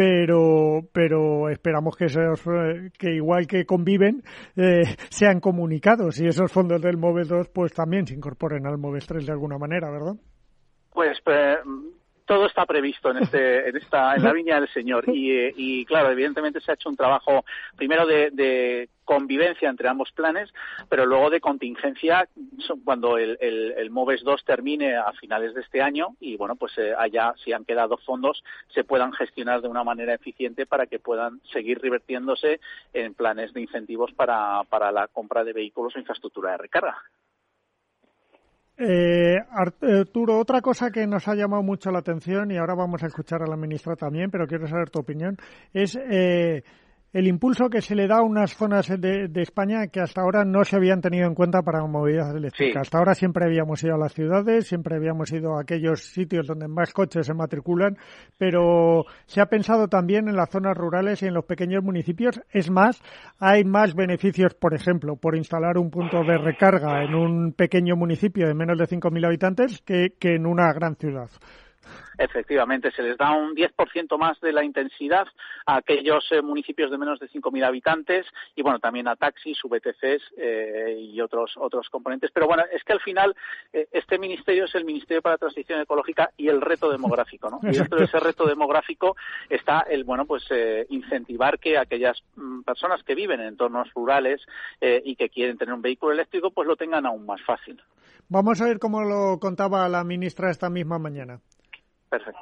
pero pero esperamos que esos que igual que conviven eh, sean comunicados y esos fondos del MOVES dos pues también se incorporen al MOVES tres de alguna manera, ¿verdad? Pues eh, todo está previsto en este en esta en la viña del Señor y, eh, y claro, evidentemente se ha hecho un trabajo primero de, de convivencia entre ambos planes, pero luego de contingencia cuando el, el, el MOVES dos termine a finales de este año y bueno, pues eh, allá si han quedado fondos se puedan gestionar de una manera eficiente para que puedan seguir revirtiéndose en planes de incentivos para, para la compra de vehículos o infraestructura de recarga. Eh, Arturo, otra cosa que nos ha llamado mucho la atención y ahora vamos a escuchar a la ministra también, pero quiero saber tu opinión, es eh, el impulso que se le da a unas zonas de, de España que hasta ahora no se habían tenido en cuenta para la movilidad eléctrica. Sí. Hasta ahora siempre habíamos ido a las ciudades, siempre habíamos ido a aquellos sitios donde más coches se matriculan, pero se ha pensado también en las zonas rurales y en los pequeños municipios. Es más, hay más beneficios, por ejemplo, por instalar un punto de recarga en un pequeño municipio de menos de cinco mil habitantes que, que en una gran ciudad. Efectivamente, se les da un diez por ciento más de la intensidad a aquellos eh, municipios de menos de cinco mil habitantes y, bueno, también a taxis, V T Cs eh, y otros otros componentes. Pero, bueno, es que al final eh, este ministerio es el Ministerio para la Transición Ecológica y el reto demográfico, ¿no? Y dentro de ese reto demográfico está el, bueno, pues eh, incentivar que aquellas mm, personas que viven en entornos rurales eh, y que quieren tener un vehículo eléctrico, pues lo tengan aún más fácil. Vamos a ver cómo lo contaba la ministra esta misma mañana. Perfecto.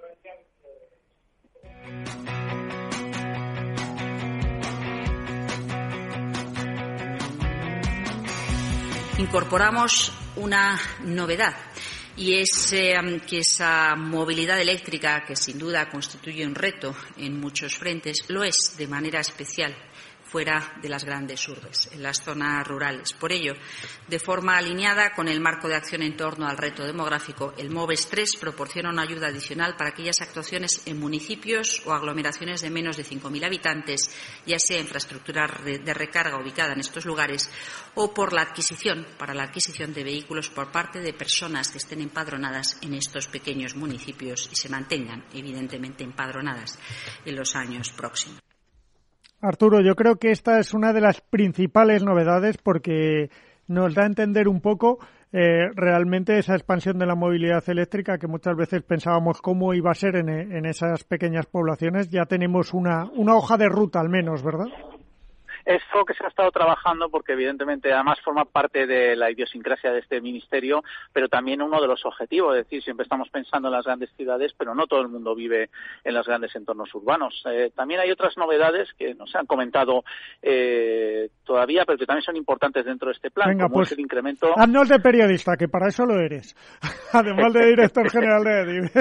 Incorporamos una novedad y es eh, que esa movilidad eléctrica, que sin duda constituye un reto en muchos frentes, lo es de manera especial fuera de las grandes urbes, en las zonas rurales. Por ello, de forma alineada con el marco de acción en torno al reto demográfico, el MOVES tres proporciona una ayuda adicional para aquellas actuaciones en municipios o aglomeraciones de menos de cinco mil habitantes, ya sea infraestructura de recarga ubicada en estos lugares o por la adquisición, para la adquisición de vehículos por parte de personas que estén empadronadas en estos pequeños municipios y se mantengan, evidentemente, empadronadas en los años próximos. Arturo, yo creo que esta es una de las principales novedades porque nos da a entender un poco eh, realmente esa expansión de la movilidad eléctrica que muchas veces pensábamos cómo iba a ser en, en esas pequeñas poblaciones. Ya tenemos una, una hoja de ruta al menos, ¿verdad? Es algo que se ha estado trabajando porque evidentemente además forma parte de la idiosincrasia de este ministerio, pero también uno de los objetivos, es decir, siempre estamos pensando en las grandes ciudades, pero no todo el mundo vive en los grandes entornos urbanos. Eh, también hay otras novedades que no se han comentado eh, todavía, pero que también son importantes dentro de este plan, Venga, como pues, es el incremento... haznos de periodista, que para eso lo eres, además de director general de EDIV.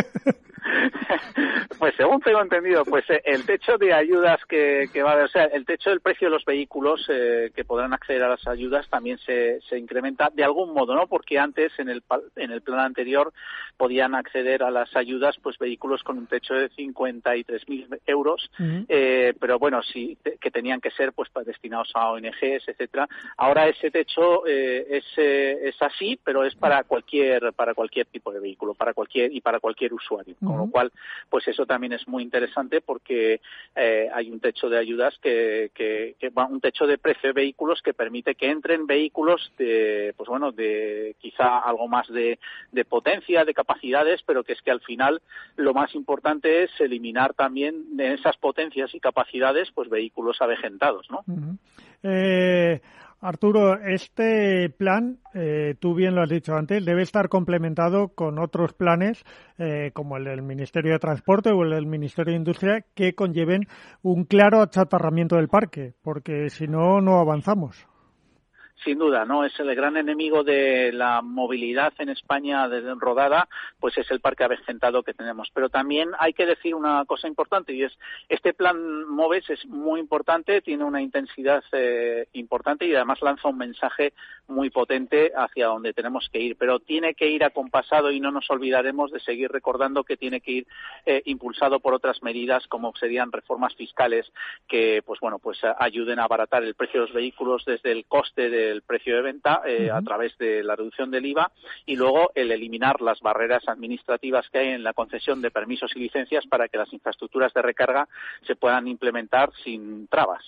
Pues según tengo entendido, pues eh, el techo de ayudas que, que va a haber, o sea, el techo del precio de los vehículos eh, que podrán acceder a las ayudas también se, se incrementa de algún modo, ¿no? Porque antes en el en el plan anterior podían acceder a las ayudas pues vehículos con un techo de cincuenta y tres mil euros, uh-huh. eh, pero bueno, sí que tenían que ser pues destinados a O N Ges, etcétera. Ahora ese techo eh, es eh, es así, pero es para cualquier para cualquier tipo de vehículo, para cualquier y para cualquier usuario. Uh-huh. Con lo cual, pues eso también es muy interesante porque eh, hay un techo de ayudas que, que, que va un techo de precio de vehículos que permite que entren vehículos de, pues bueno, de quizá algo más de, de potencia, de capacidades, pero que es que al final lo más importante es eliminar también de esas potencias y capacidades, pues vehículos avejentados, ¿no? Uh-huh. Eh... Arturo, este plan, eh, tú bien lo has dicho antes, debe estar complementado con otros planes eh, como el del Ministerio de Transporte o el del Ministerio de Industria que conlleven un claro achatarramiento del parque, porque si no, no avanzamos. Sin duda, ¿no? Es el gran enemigo de la movilidad en España desde rodada, pues es el parque avejentado que tenemos. Pero también hay que decir una cosa importante y es, este plan MOVES es muy importante, tiene una intensidad eh, importante y además lanza un mensaje muy potente hacia donde tenemos que ir. Pero tiene que ir acompasado y no nos olvidaremos de seguir recordando que tiene que ir eh, impulsado por otras medidas como serían reformas fiscales que, pues bueno, pues ayuden a abaratar el precio de los vehículos desde el coste de el precio de venta eh, uh-huh. a través de la reducción del I V A y luego el eliminar las barreras administrativas que hay en la concesión de permisos y licencias para que las infraestructuras de recarga se puedan implementar sin trabas.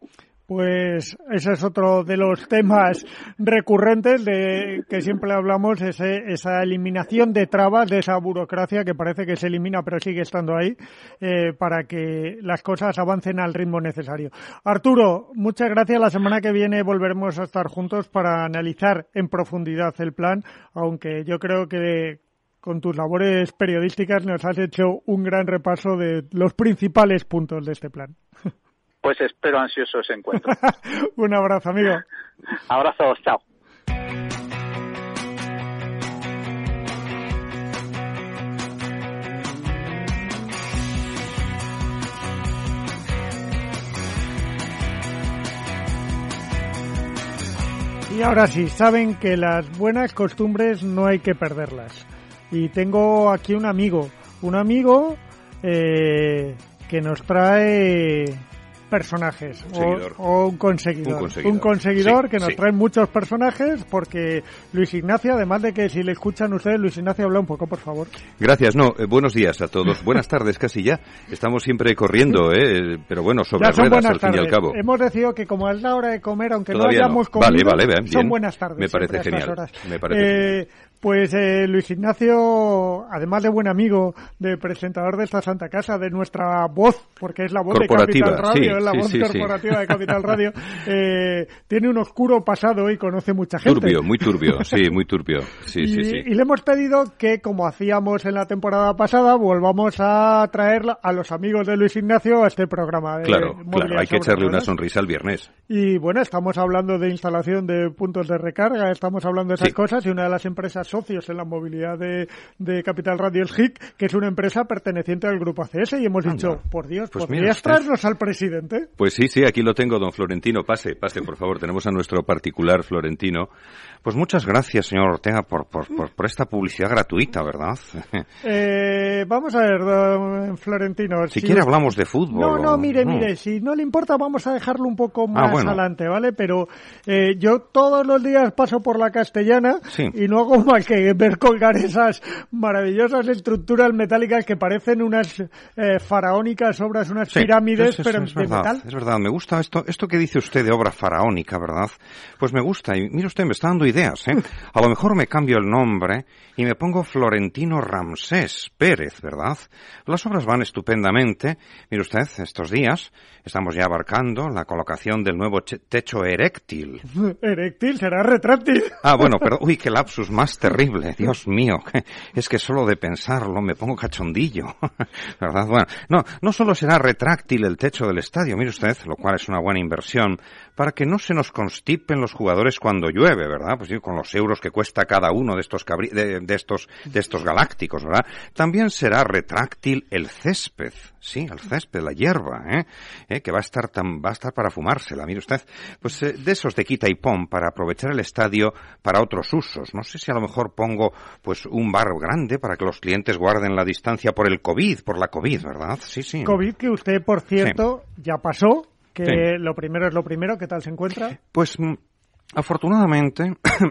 Pues ese es otro de los temas recurrentes de que siempre hablamos, ese, esa eliminación de trabas, de esa burocracia que parece que se elimina pero sigue estando ahí, eh, para que las cosas avancen al ritmo necesario. Arturo, muchas gracias. La semana que viene volveremos a estar juntos para analizar en profundidad el plan, aunque yo creo que con tus labores periodísticas nos has hecho un gran repaso de los principales puntos de este plan. Pues espero ansioso ese encuentro. Un abrazo, amigo. Abrazos, chao. Y ahora sí, saben que las buenas costumbres no hay que perderlas. Y tengo aquí un amigo, un amigo eh, que nos trae personajes un o, o un conseguidor, un conseguidor, un conseguidor sí, que nos sí. trae muchos personajes porque Luis Ignacio, además de que si le escuchan ustedes, Luis Ignacio, habla un poco, por favor. Gracias, no, eh, buenos días a todos, buenas tardes casi ya, estamos siempre corriendo, eh, pero bueno, sobre ruedas al fin y al cabo. Hemos decidido que como es la hora de comer, aunque Todavía no hayamos no. comido, vale, vale, bien, son buenas tardes. Me parece genial, me parece eh, genial. Pues eh, Luis Ignacio, además de buen amigo, de presentador de esta Santa Casa, de nuestra voz, porque es la voz de Capital Radio, sí, es la sí, voz sí, corporativa sí. de Capital Radio, eh, tiene un oscuro pasado y conoce mucha gente. Turbio, muy turbio, sí, muy turbio. Sí, y, sí, sí. y le hemos pedido que, como hacíamos en la temporada pasada, volvamos a traer a los amigos de Luis Ignacio a este programa. De claro, claro, hay que echarle ruedas. Una sonrisa el viernes. Y bueno, estamos hablando de instalación de puntos de recarga, estamos hablando de esas sí. cosas, y una de las empresas socios en la movilidad de, de Capital Radio es H I C, que es una empresa perteneciente al grupo A C S, y hemos dicho, Anda. por Dios, pues ¿podrías traernos al presidente? Pues sí, sí, aquí lo tengo, don Florentino, pase, pase, por favor, tenemos a nuestro particular Florentino. Pues muchas gracias, señor Ortega, por, por, por, por esta publicidad gratuita, ¿verdad? Eh, vamos a ver, don Florentino. Si, si quiere hablamos de fútbol. No, no, mire, no. mire, si no le importa vamos a dejarlo un poco más ah, bueno. adelante, ¿vale? Pero eh, yo todos los días paso por la Castellana sí. y no hago más igual que ver colgar esas maravillosas estructuras metálicas que parecen unas eh, faraónicas obras, unas sí, pirámides, es, es, pero es de verdad, metal. Es verdad, me gusta esto, esto que dice usted de obra faraónica, ¿verdad? Pues me gusta, y mire usted, me está dando ideas, ¿eh? A lo mejor me cambio el nombre y me pongo Florentino Ramsés Pérez, ¿verdad? Las obras van estupendamente. Mire usted, estos días estamos ya abarcando la colocación del nuevo techo eréctil. ¿Eréctil? ¿Será retráctil? Ah, bueno, pero uy, qué lapsus más terrible, Dios mío. Es que solo de pensarlo me pongo cachondillo, ¿verdad? Bueno, no, no solo será retráctil el techo del estadio, mire usted, lo cual es una buena inversión, para que no se nos constipen los jugadores cuando llueve, ¿verdad? Pues sí, con los euros que cuesta cada uno de estos cabri- de, de estos de estos galácticos, ¿verdad? También será retráctil el césped, sí, el césped, la hierba, ¿eh? ¿Eh? Que va a estar tan, va a estar para fumársela, mire usted. Pues eh, de esos de quita y pon para aprovechar el estadio para otros usos. No sé si a lo mejor pongo pues un bar grande para que los clientes guarden la distancia por el COVID, por la COVID, ¿verdad? Sí, sí. COVID que usted, por cierto, sí. ya pasó. Que sí. Lo primero es lo primero, ¿qué tal se encuentra? Pues afortunadamente,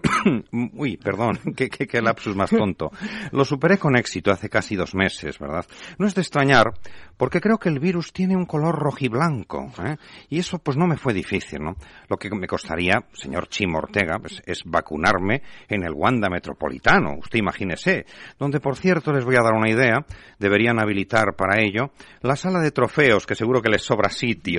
uy, perdón, qué, qué, qué lapsus más tonto, lo superé con éxito hace casi dos meses, ¿verdad? No es de extrañar, porque creo que el virus tiene un color rojiblanco, ¿eh? Y eso pues no me fue difícil, ¿no? Lo que me costaría, señor Chimo Ortega, pues, es vacunarme en el Wanda Metropolitano, usted imagínese, donde por cierto les voy a dar una idea, deberían habilitar para ello la sala de trofeos, que seguro que les sobra sitio.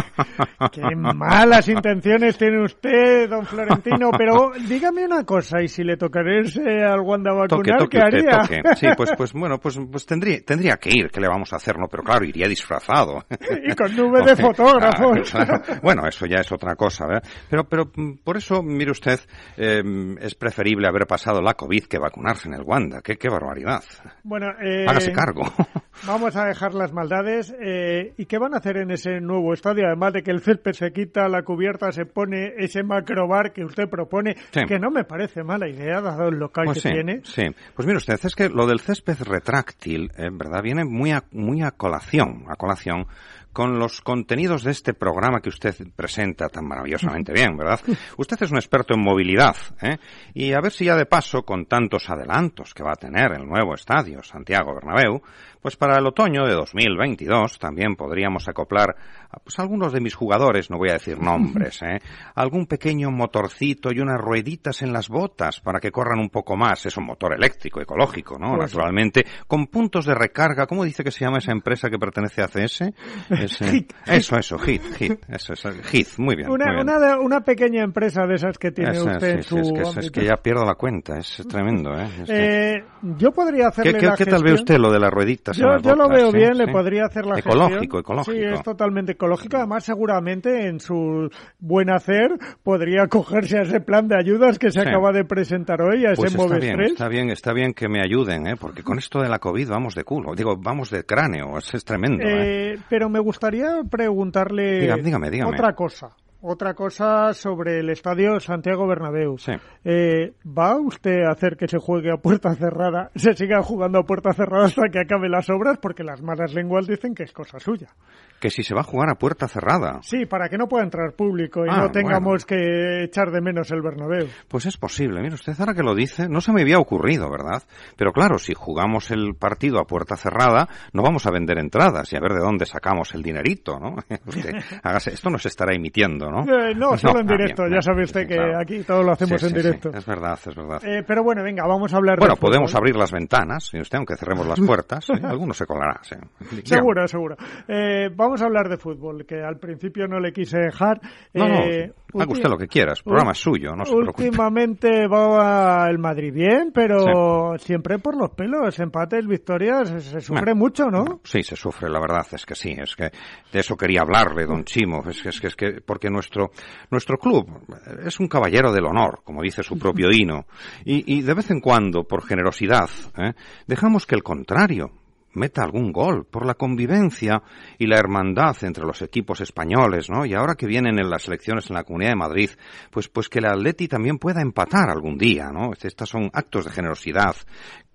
Qué malas intenciones tiene usted, don Florentino, pero dígame una cosa, y si le tocaré al Wanda vacunar, toque, toque ¿qué haría? Usted, toque. Sí, pues, pues bueno, pues, pues tendría, tendría que ir, ¿qué le vamos a hacer? No, pero claro, iría disfrazado. Y con nube de fotógrafos. Claro, claro. Bueno, eso ya es otra cosa, ¿verdad? Pero, pero por eso, mire usted, eh, es preferible haber pasado la COVID que vacunarse en el Wanda. ¡Qué, qué barbaridad! Bueno, eh, hágase cargo. Vamos a dejar las maldades. Eh, ¿Y qué van a hacer en ese nuevo estadio? Además de que el césped se quita, la cubierta, se pone ese macrobar que usted propone, sí. que no me parece mala idea, dado el local pues que sí, tiene. Sí, pues mire usted, es que lo del césped retráctil, en eh, verdad, viene muy a, muy a colación, a colación con los contenidos de este programa que usted presenta tan maravillosamente bien, ¿verdad? Usted es un experto en movilidad, ¿eh? Y a ver si ya de paso, con tantos adelantos que va a tener el nuevo estadio Santiago Bernabéu, pues para el otoño de dos mil veintidós también podríamos acoplar a, pues, algunos de mis jugadores, no voy a decir nombres, ¿eh? Algún pequeño motorcito y unas rueditas en las botas para que corran un poco más. Es un motor eléctrico, ecológico, ¿no? Pues naturalmente, con puntos de recarga. ¿Cómo dice que se llama esa empresa que pertenece a C S? Ese, eso, eso, Hit, Hit, eso, eso, Hit, muy bien. Una, muy bien. Una, una pequeña empresa de esas que tiene Esa, usted sí, en sí, su es, que, es, es que ya pierdo la cuenta, es tremendo, ¿eh? Este... eh yo podría hacerle ¿Qué, qué, la ¿qué gestión? tal ve usted lo de las rueditas? Yo, en las yo botas, lo veo ¿sí? bien, ¿Sí? le podría hacer la ecológico, gestión. Ecológico, Sí, es totalmente ecológico. Además, seguramente en su buen hacer podría acogerse a ese plan de ayudas que se sí. acaba de presentar hoy, a ese pues Move está bien, tres. está bien, está bien que me ayuden, ¿eh? Porque con esto de la COVID vamos de culo. Digo, vamos de cráneo, es, es tremendo, ¿eh? Eh, pero me gustaría preguntarle dígame, dígame, dígame. otra cosa. Otra cosa sobre el estadio Santiago Bernabéu. Sí. Eh, ¿Va usted a hacer que se juegue a puerta cerrada, se siga jugando a puerta cerrada hasta que acaben las obras? Porque las malas lenguas dicen que es cosa suya. Que si se va a jugar a puerta cerrada. Sí, para que no pueda entrar público y ah, no tengamos bueno. que echar de menos el Bernabéu. Pues es posible. Mire usted, ahora que lo dice, no se me había ocurrido, ¿verdad? Pero claro, si jugamos el partido a puerta cerrada, no vamos a vender entradas y a ver de dónde sacamos el dinerito, ¿no? Usted, hágase, esto no se estará emitiendo, ¿no? Eh, no, solo no, en directo. Ah, bien, ya sabe usted sí, que claro. Aquí todo lo hacemos sí, en sí, directo. Sí, es verdad, es verdad. Eh, pero bueno, venga, vamos a hablar bueno, de Bueno, podemos fútbol. abrir las ventanas, y usted, aunque cerremos las puertas, ¿eh? Alguno se colará. Sí. Seguro, seguro. Eh, vamos a hablar de fútbol, que al principio no le quise dejar. No, eh, no, haga usted lo que quiera, el programa es suyo, no se preocupe. Últimamente va el Madrid bien, pero sí. siempre por los pelos, empates, victorias, se, se sufre bueno, mucho, ¿no? Sí, se sufre, la verdad es que sí, es que de eso quería hablarle, don Chimo, es que, es que, es que porque nuestro, nuestro club es un caballero del honor, como dice su propio hino, y, y de vez en cuando, por generosidad, ¿eh? dejamos que el contrario meta algún gol por la convivencia y la hermandad entre los equipos españoles, ¿no? Y ahora que vienen en las elecciones en la Comunidad de Madrid, pues pues que el Atleti también pueda empatar algún día, ¿no? Estos son actos de generosidad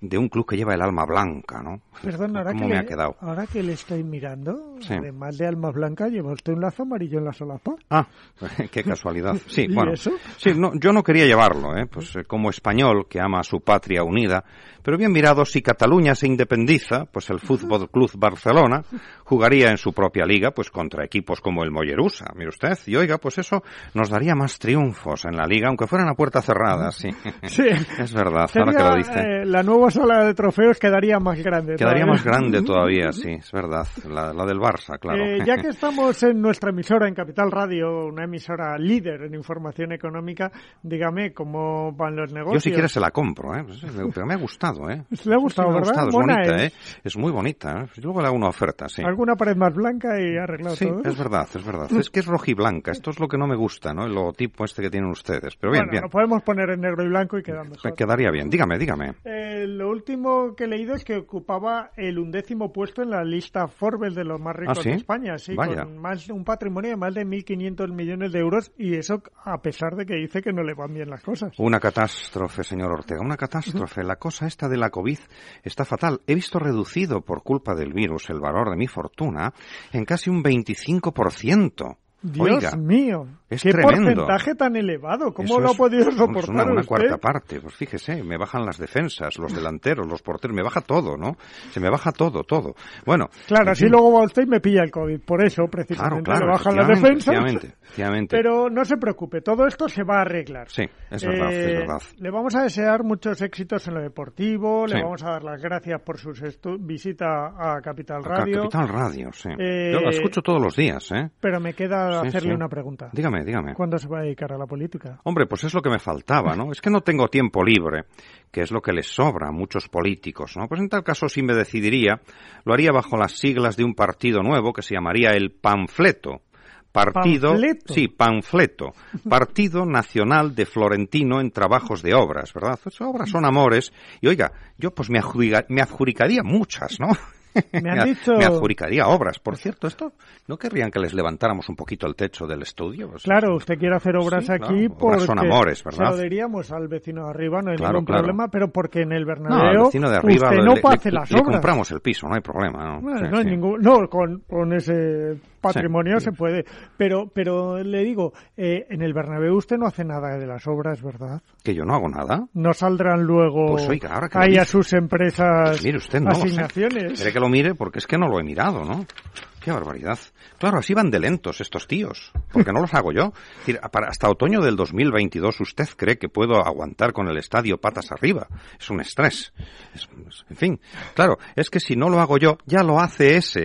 de un club que lleva el alma blanca, ¿no? Perdón, ahora ¿Cómo que, me le, ha quedado? ahora que le estoy mirando, Sí. además de alma blanca, lleva usted un lazo amarillo en la solapa. Ah, qué casualidad. Sí, ¿Y bueno. eso? Sí, no, yo no quería llevarlo, ¿eh? Pues eh, como español que ama a su patria unida, pero bien mirado, si Cataluña se independiza, pues el Fútbol Club Barcelona jugaría en su propia liga, pues contra equipos como el Mollerusa, mire usted, y oiga, pues eso nos daría más triunfos en la liga, aunque fueran a puerta cerrada, sí. Sí. Es verdad, Sería, ahora que lo dice. Eh, la nueva sala de trofeos quedaría más grande. Quedaría ¿sabes? más grande todavía, sí, es verdad, la, la del Barça, claro. Eh, ya que estamos en nuestra emisora, en Capital Radio, una emisora líder en información económica, dígame cómo van los negocios. Yo si quieres se la compro, ¿eh? Pues, pero me ha gustado, ¿eh? Le ha gustado, sí, me ha ¿verdad? gustado. Es Buena bonita, es. ¿eh? Es muy bonita, ¿eh? Luego le hago una oferta, sí. Alguna pared más blanca y arreglado Sí, todo. es verdad, es verdad. Es que es rojiblanca. Esto es lo que no me gusta, ¿no? El logotipo este que tienen ustedes. Pero bien, bueno, bien. lo podemos poner en negro y blanco y queda mejor. Me quedaría bien. Dígame, dígame. Eh, lo último que he leído es que ocupaba el undécimo puesto en la lista Forbes de los más ricos ¿Ah, sí? de España, sí, Vaya. con más un patrimonio de más de mil quinientos millones de euros, y eso a pesar de que dice que no le van bien las cosas. Una catástrofe, señor Ortega, una catástrofe. La cosa esta de la COVID está fatal. He visto reducido por culpa del virus el valor de mi fortuna en casi un veinticinco por ciento. Dios Oiga, mío, es qué tremendo. porcentaje tan elevado. ¿Cómo Eso lo ha es, podido pues, soportar una, una usted? cuarta parte, pues fíjese, me bajan las defensas, los delanteros, los porteros, me baja todo, ¿no? Se me baja todo, todo. Bueno. Claro, así fin. luego va usted y me pilla el COVID, por eso precisamente Claro, claro, le bajan las efectivamente, defensas. efectivamente, efectivamente. Pero no se preocupe, todo esto se va a arreglar. Sí, es verdad, Eh, es verdad. Le vamos a desear muchos éxitos en lo deportivo, Sí. le vamos a dar las gracias por su visita a Capital Acá, Radio. Capital Radio, sí. Eh, Yo la escucho todos los días, ¿eh? Pero me queda Sí, hacerle sí. una pregunta. Dígame, dígame. ¿Cuándo se va a dedicar a la política? Hombre, pues es lo que me faltaba, ¿no? Es que no tengo tiempo libre, que es lo que les sobra a muchos políticos, ¿no? Pues en tal caso, si me decidiría, lo haría bajo las siglas de un partido nuevo que se llamaría el Panfleto. Partido, ¿Panfleto? sí, Panfleto, Partido Nacional de Florentino en Trabajos de Obras, ¿verdad? Pues obras son amores, y oiga, yo pues me, adjudica, me adjudicaría muchas, ¿no? Me han dicho... me adjudicaría obras. Por cierto, ¿esto no querrían que les levantáramos un poquito el techo del estudio? Pues, Claro, usted quiere hacer obras sí, aquí claro, porque obras son amores, ¿verdad? se lo diríamos al vecino de arriba, no hay Claro, ningún claro. problema, pero porque en el No, al Bernabéu vecino de arriba usted le, no le- hace le- las le obras. compramos el piso, no hay problema, ¿no? Bueno, Sí, no, hay sí. ningún, no con, con ese patrimonio Sí. se puede, pero pero le digo, eh, en el Bernabéu usted no hace nada de las obras, ¿verdad? Que yo no hago nada. No saldrán luego Pues oiga, ahora que lo ahí a dice. sus empresas Pues mire usted, no lo sé. asignaciones. Quiere que lo mire porque es que no lo he mirado, ¿no? Qué barbaridad. Claro, así van de lentos estos tíos, porque no los hago yo. Es decir, para- hasta otoño del dos mil veintidós, ¿usted cree que puedo aguantar con el estadio patas arriba? Es un estrés. Es- es- en fin, claro, es que si no lo hago yo, ya lo hace ese.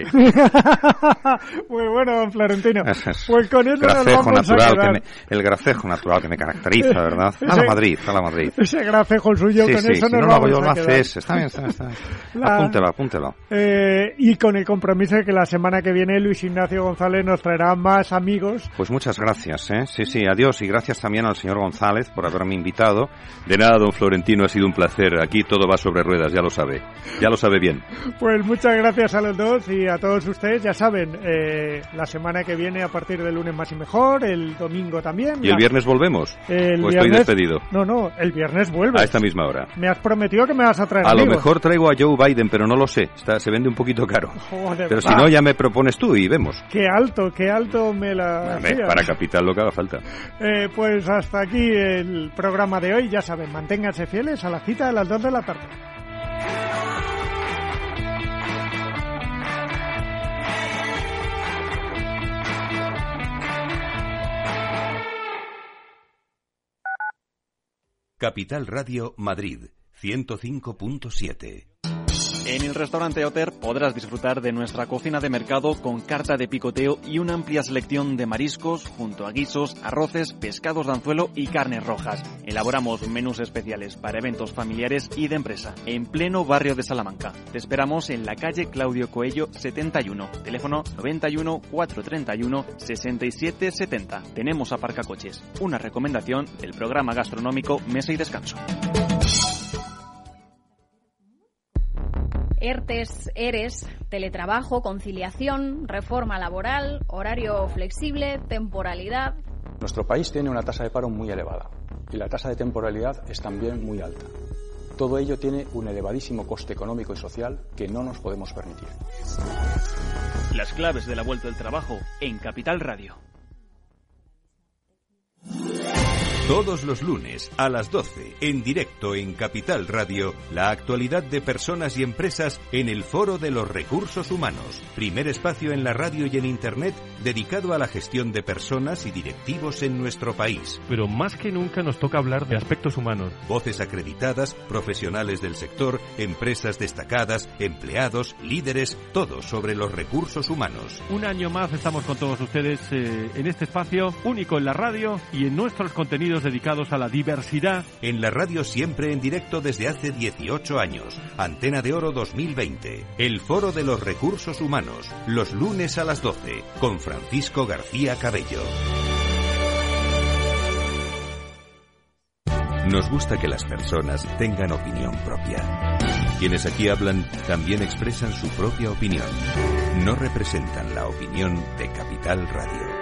Muy bueno, don Florentino. Es- es Pues con eso nos gracejo vamos a natural quedar. que me, el gracejo natural que me caracteriza, ¿verdad? A la Ese- Madrid, a la Madrid. Ese gracejo suyo, Sí, con sí, eso si nos no lo hago vamos yo, lo a hace quedar. ese. Está bien, está bien, está bien. La- Apúntelo, apúntelo. Eh, y con el compromiso de que la semana que viene Luis Ignacio González nos traerá más amigos. Pues muchas gracias, ¿eh? Sí, sí, adiós y gracias también al señor González por haberme invitado. De nada, don Florentino, ha sido un placer. Aquí todo va sobre ruedas, ya lo sabe. Ya lo sabe bien. Pues muchas gracias a los dos y a todos ustedes. Ya saben, eh, la semana que viene a partir del lunes más y mejor, el domingo también. ¿Y el La- viernes volvemos? el ¿O estoy viernes- despedido? No, no, el viernes vuelve. A esta misma hora. Me has prometido que me vas a traer A lo amigos. mejor traigo a Joe Biden, pero no lo sé. Está, se vende un poquito caro. Joder, Pero si va. no, ya me propones tú y vemos. Qué alto, qué alto me la... Hombre, fías. para Capital lo que haga falta. Eh, pues hasta aquí el programa de hoy. Ya saben, manténganse fieles a la cita de las dos de la tarde. Capital Radio Madrid, ciento cinco punto siete. En el restaurante Oter podrás disfrutar de nuestra cocina de mercado con carta de picoteo y una amplia selección de mariscos junto a guisos, arroces, pescados de anzuelo y carnes rojas. Elaboramos menús especiales para eventos familiares y de empresa en pleno barrio de Salamanca. Te esperamos en la calle Claudio Coello setenta y uno, teléfono noventa y uno, cuatrocientos treinta y uno, sesenta y siete setenta. Tenemos aparcacoches, una recomendación del programa gastronómico Mesa y Descanso. ERTES, ERES, teletrabajo, conciliación, reforma laboral, horario flexible, temporalidad. Nuestro país tiene una tasa de paro muy elevada y la tasa de temporalidad es también muy alta. Todo ello tiene un elevadísimo coste económico y social que no nos podemos permitir. Las claves de la vuelta al trabajo en Capital Radio. Todos los lunes a las doce, en directo en Capital Radio, la actualidad de personas y empresas en el Foro de los Recursos Humanos. Primer espacio en la radio y en Internet dedicado a la gestión de personas y directivos en nuestro país. Pero más que nunca nos toca hablar de aspectos humanos. Voces acreditadas, profesionales del sector, empresas destacadas, empleados, líderes, todo sobre los recursos humanos. Un año más estamos con todos ustedes eh, en este espacio único en la radio y en nuestros contenidos dedicados a la diversidad. En la radio siempre en directo desde hace dieciocho años. Antena de Oro dos mil veinte. El Foro de los Recursos Humanos. Los lunes a las doce. Con Francisco García Cabello. Nos gusta que las personas tengan opinión propia. Quienes aquí hablan también expresan su propia opinión. No representan la opinión de Capital Radio.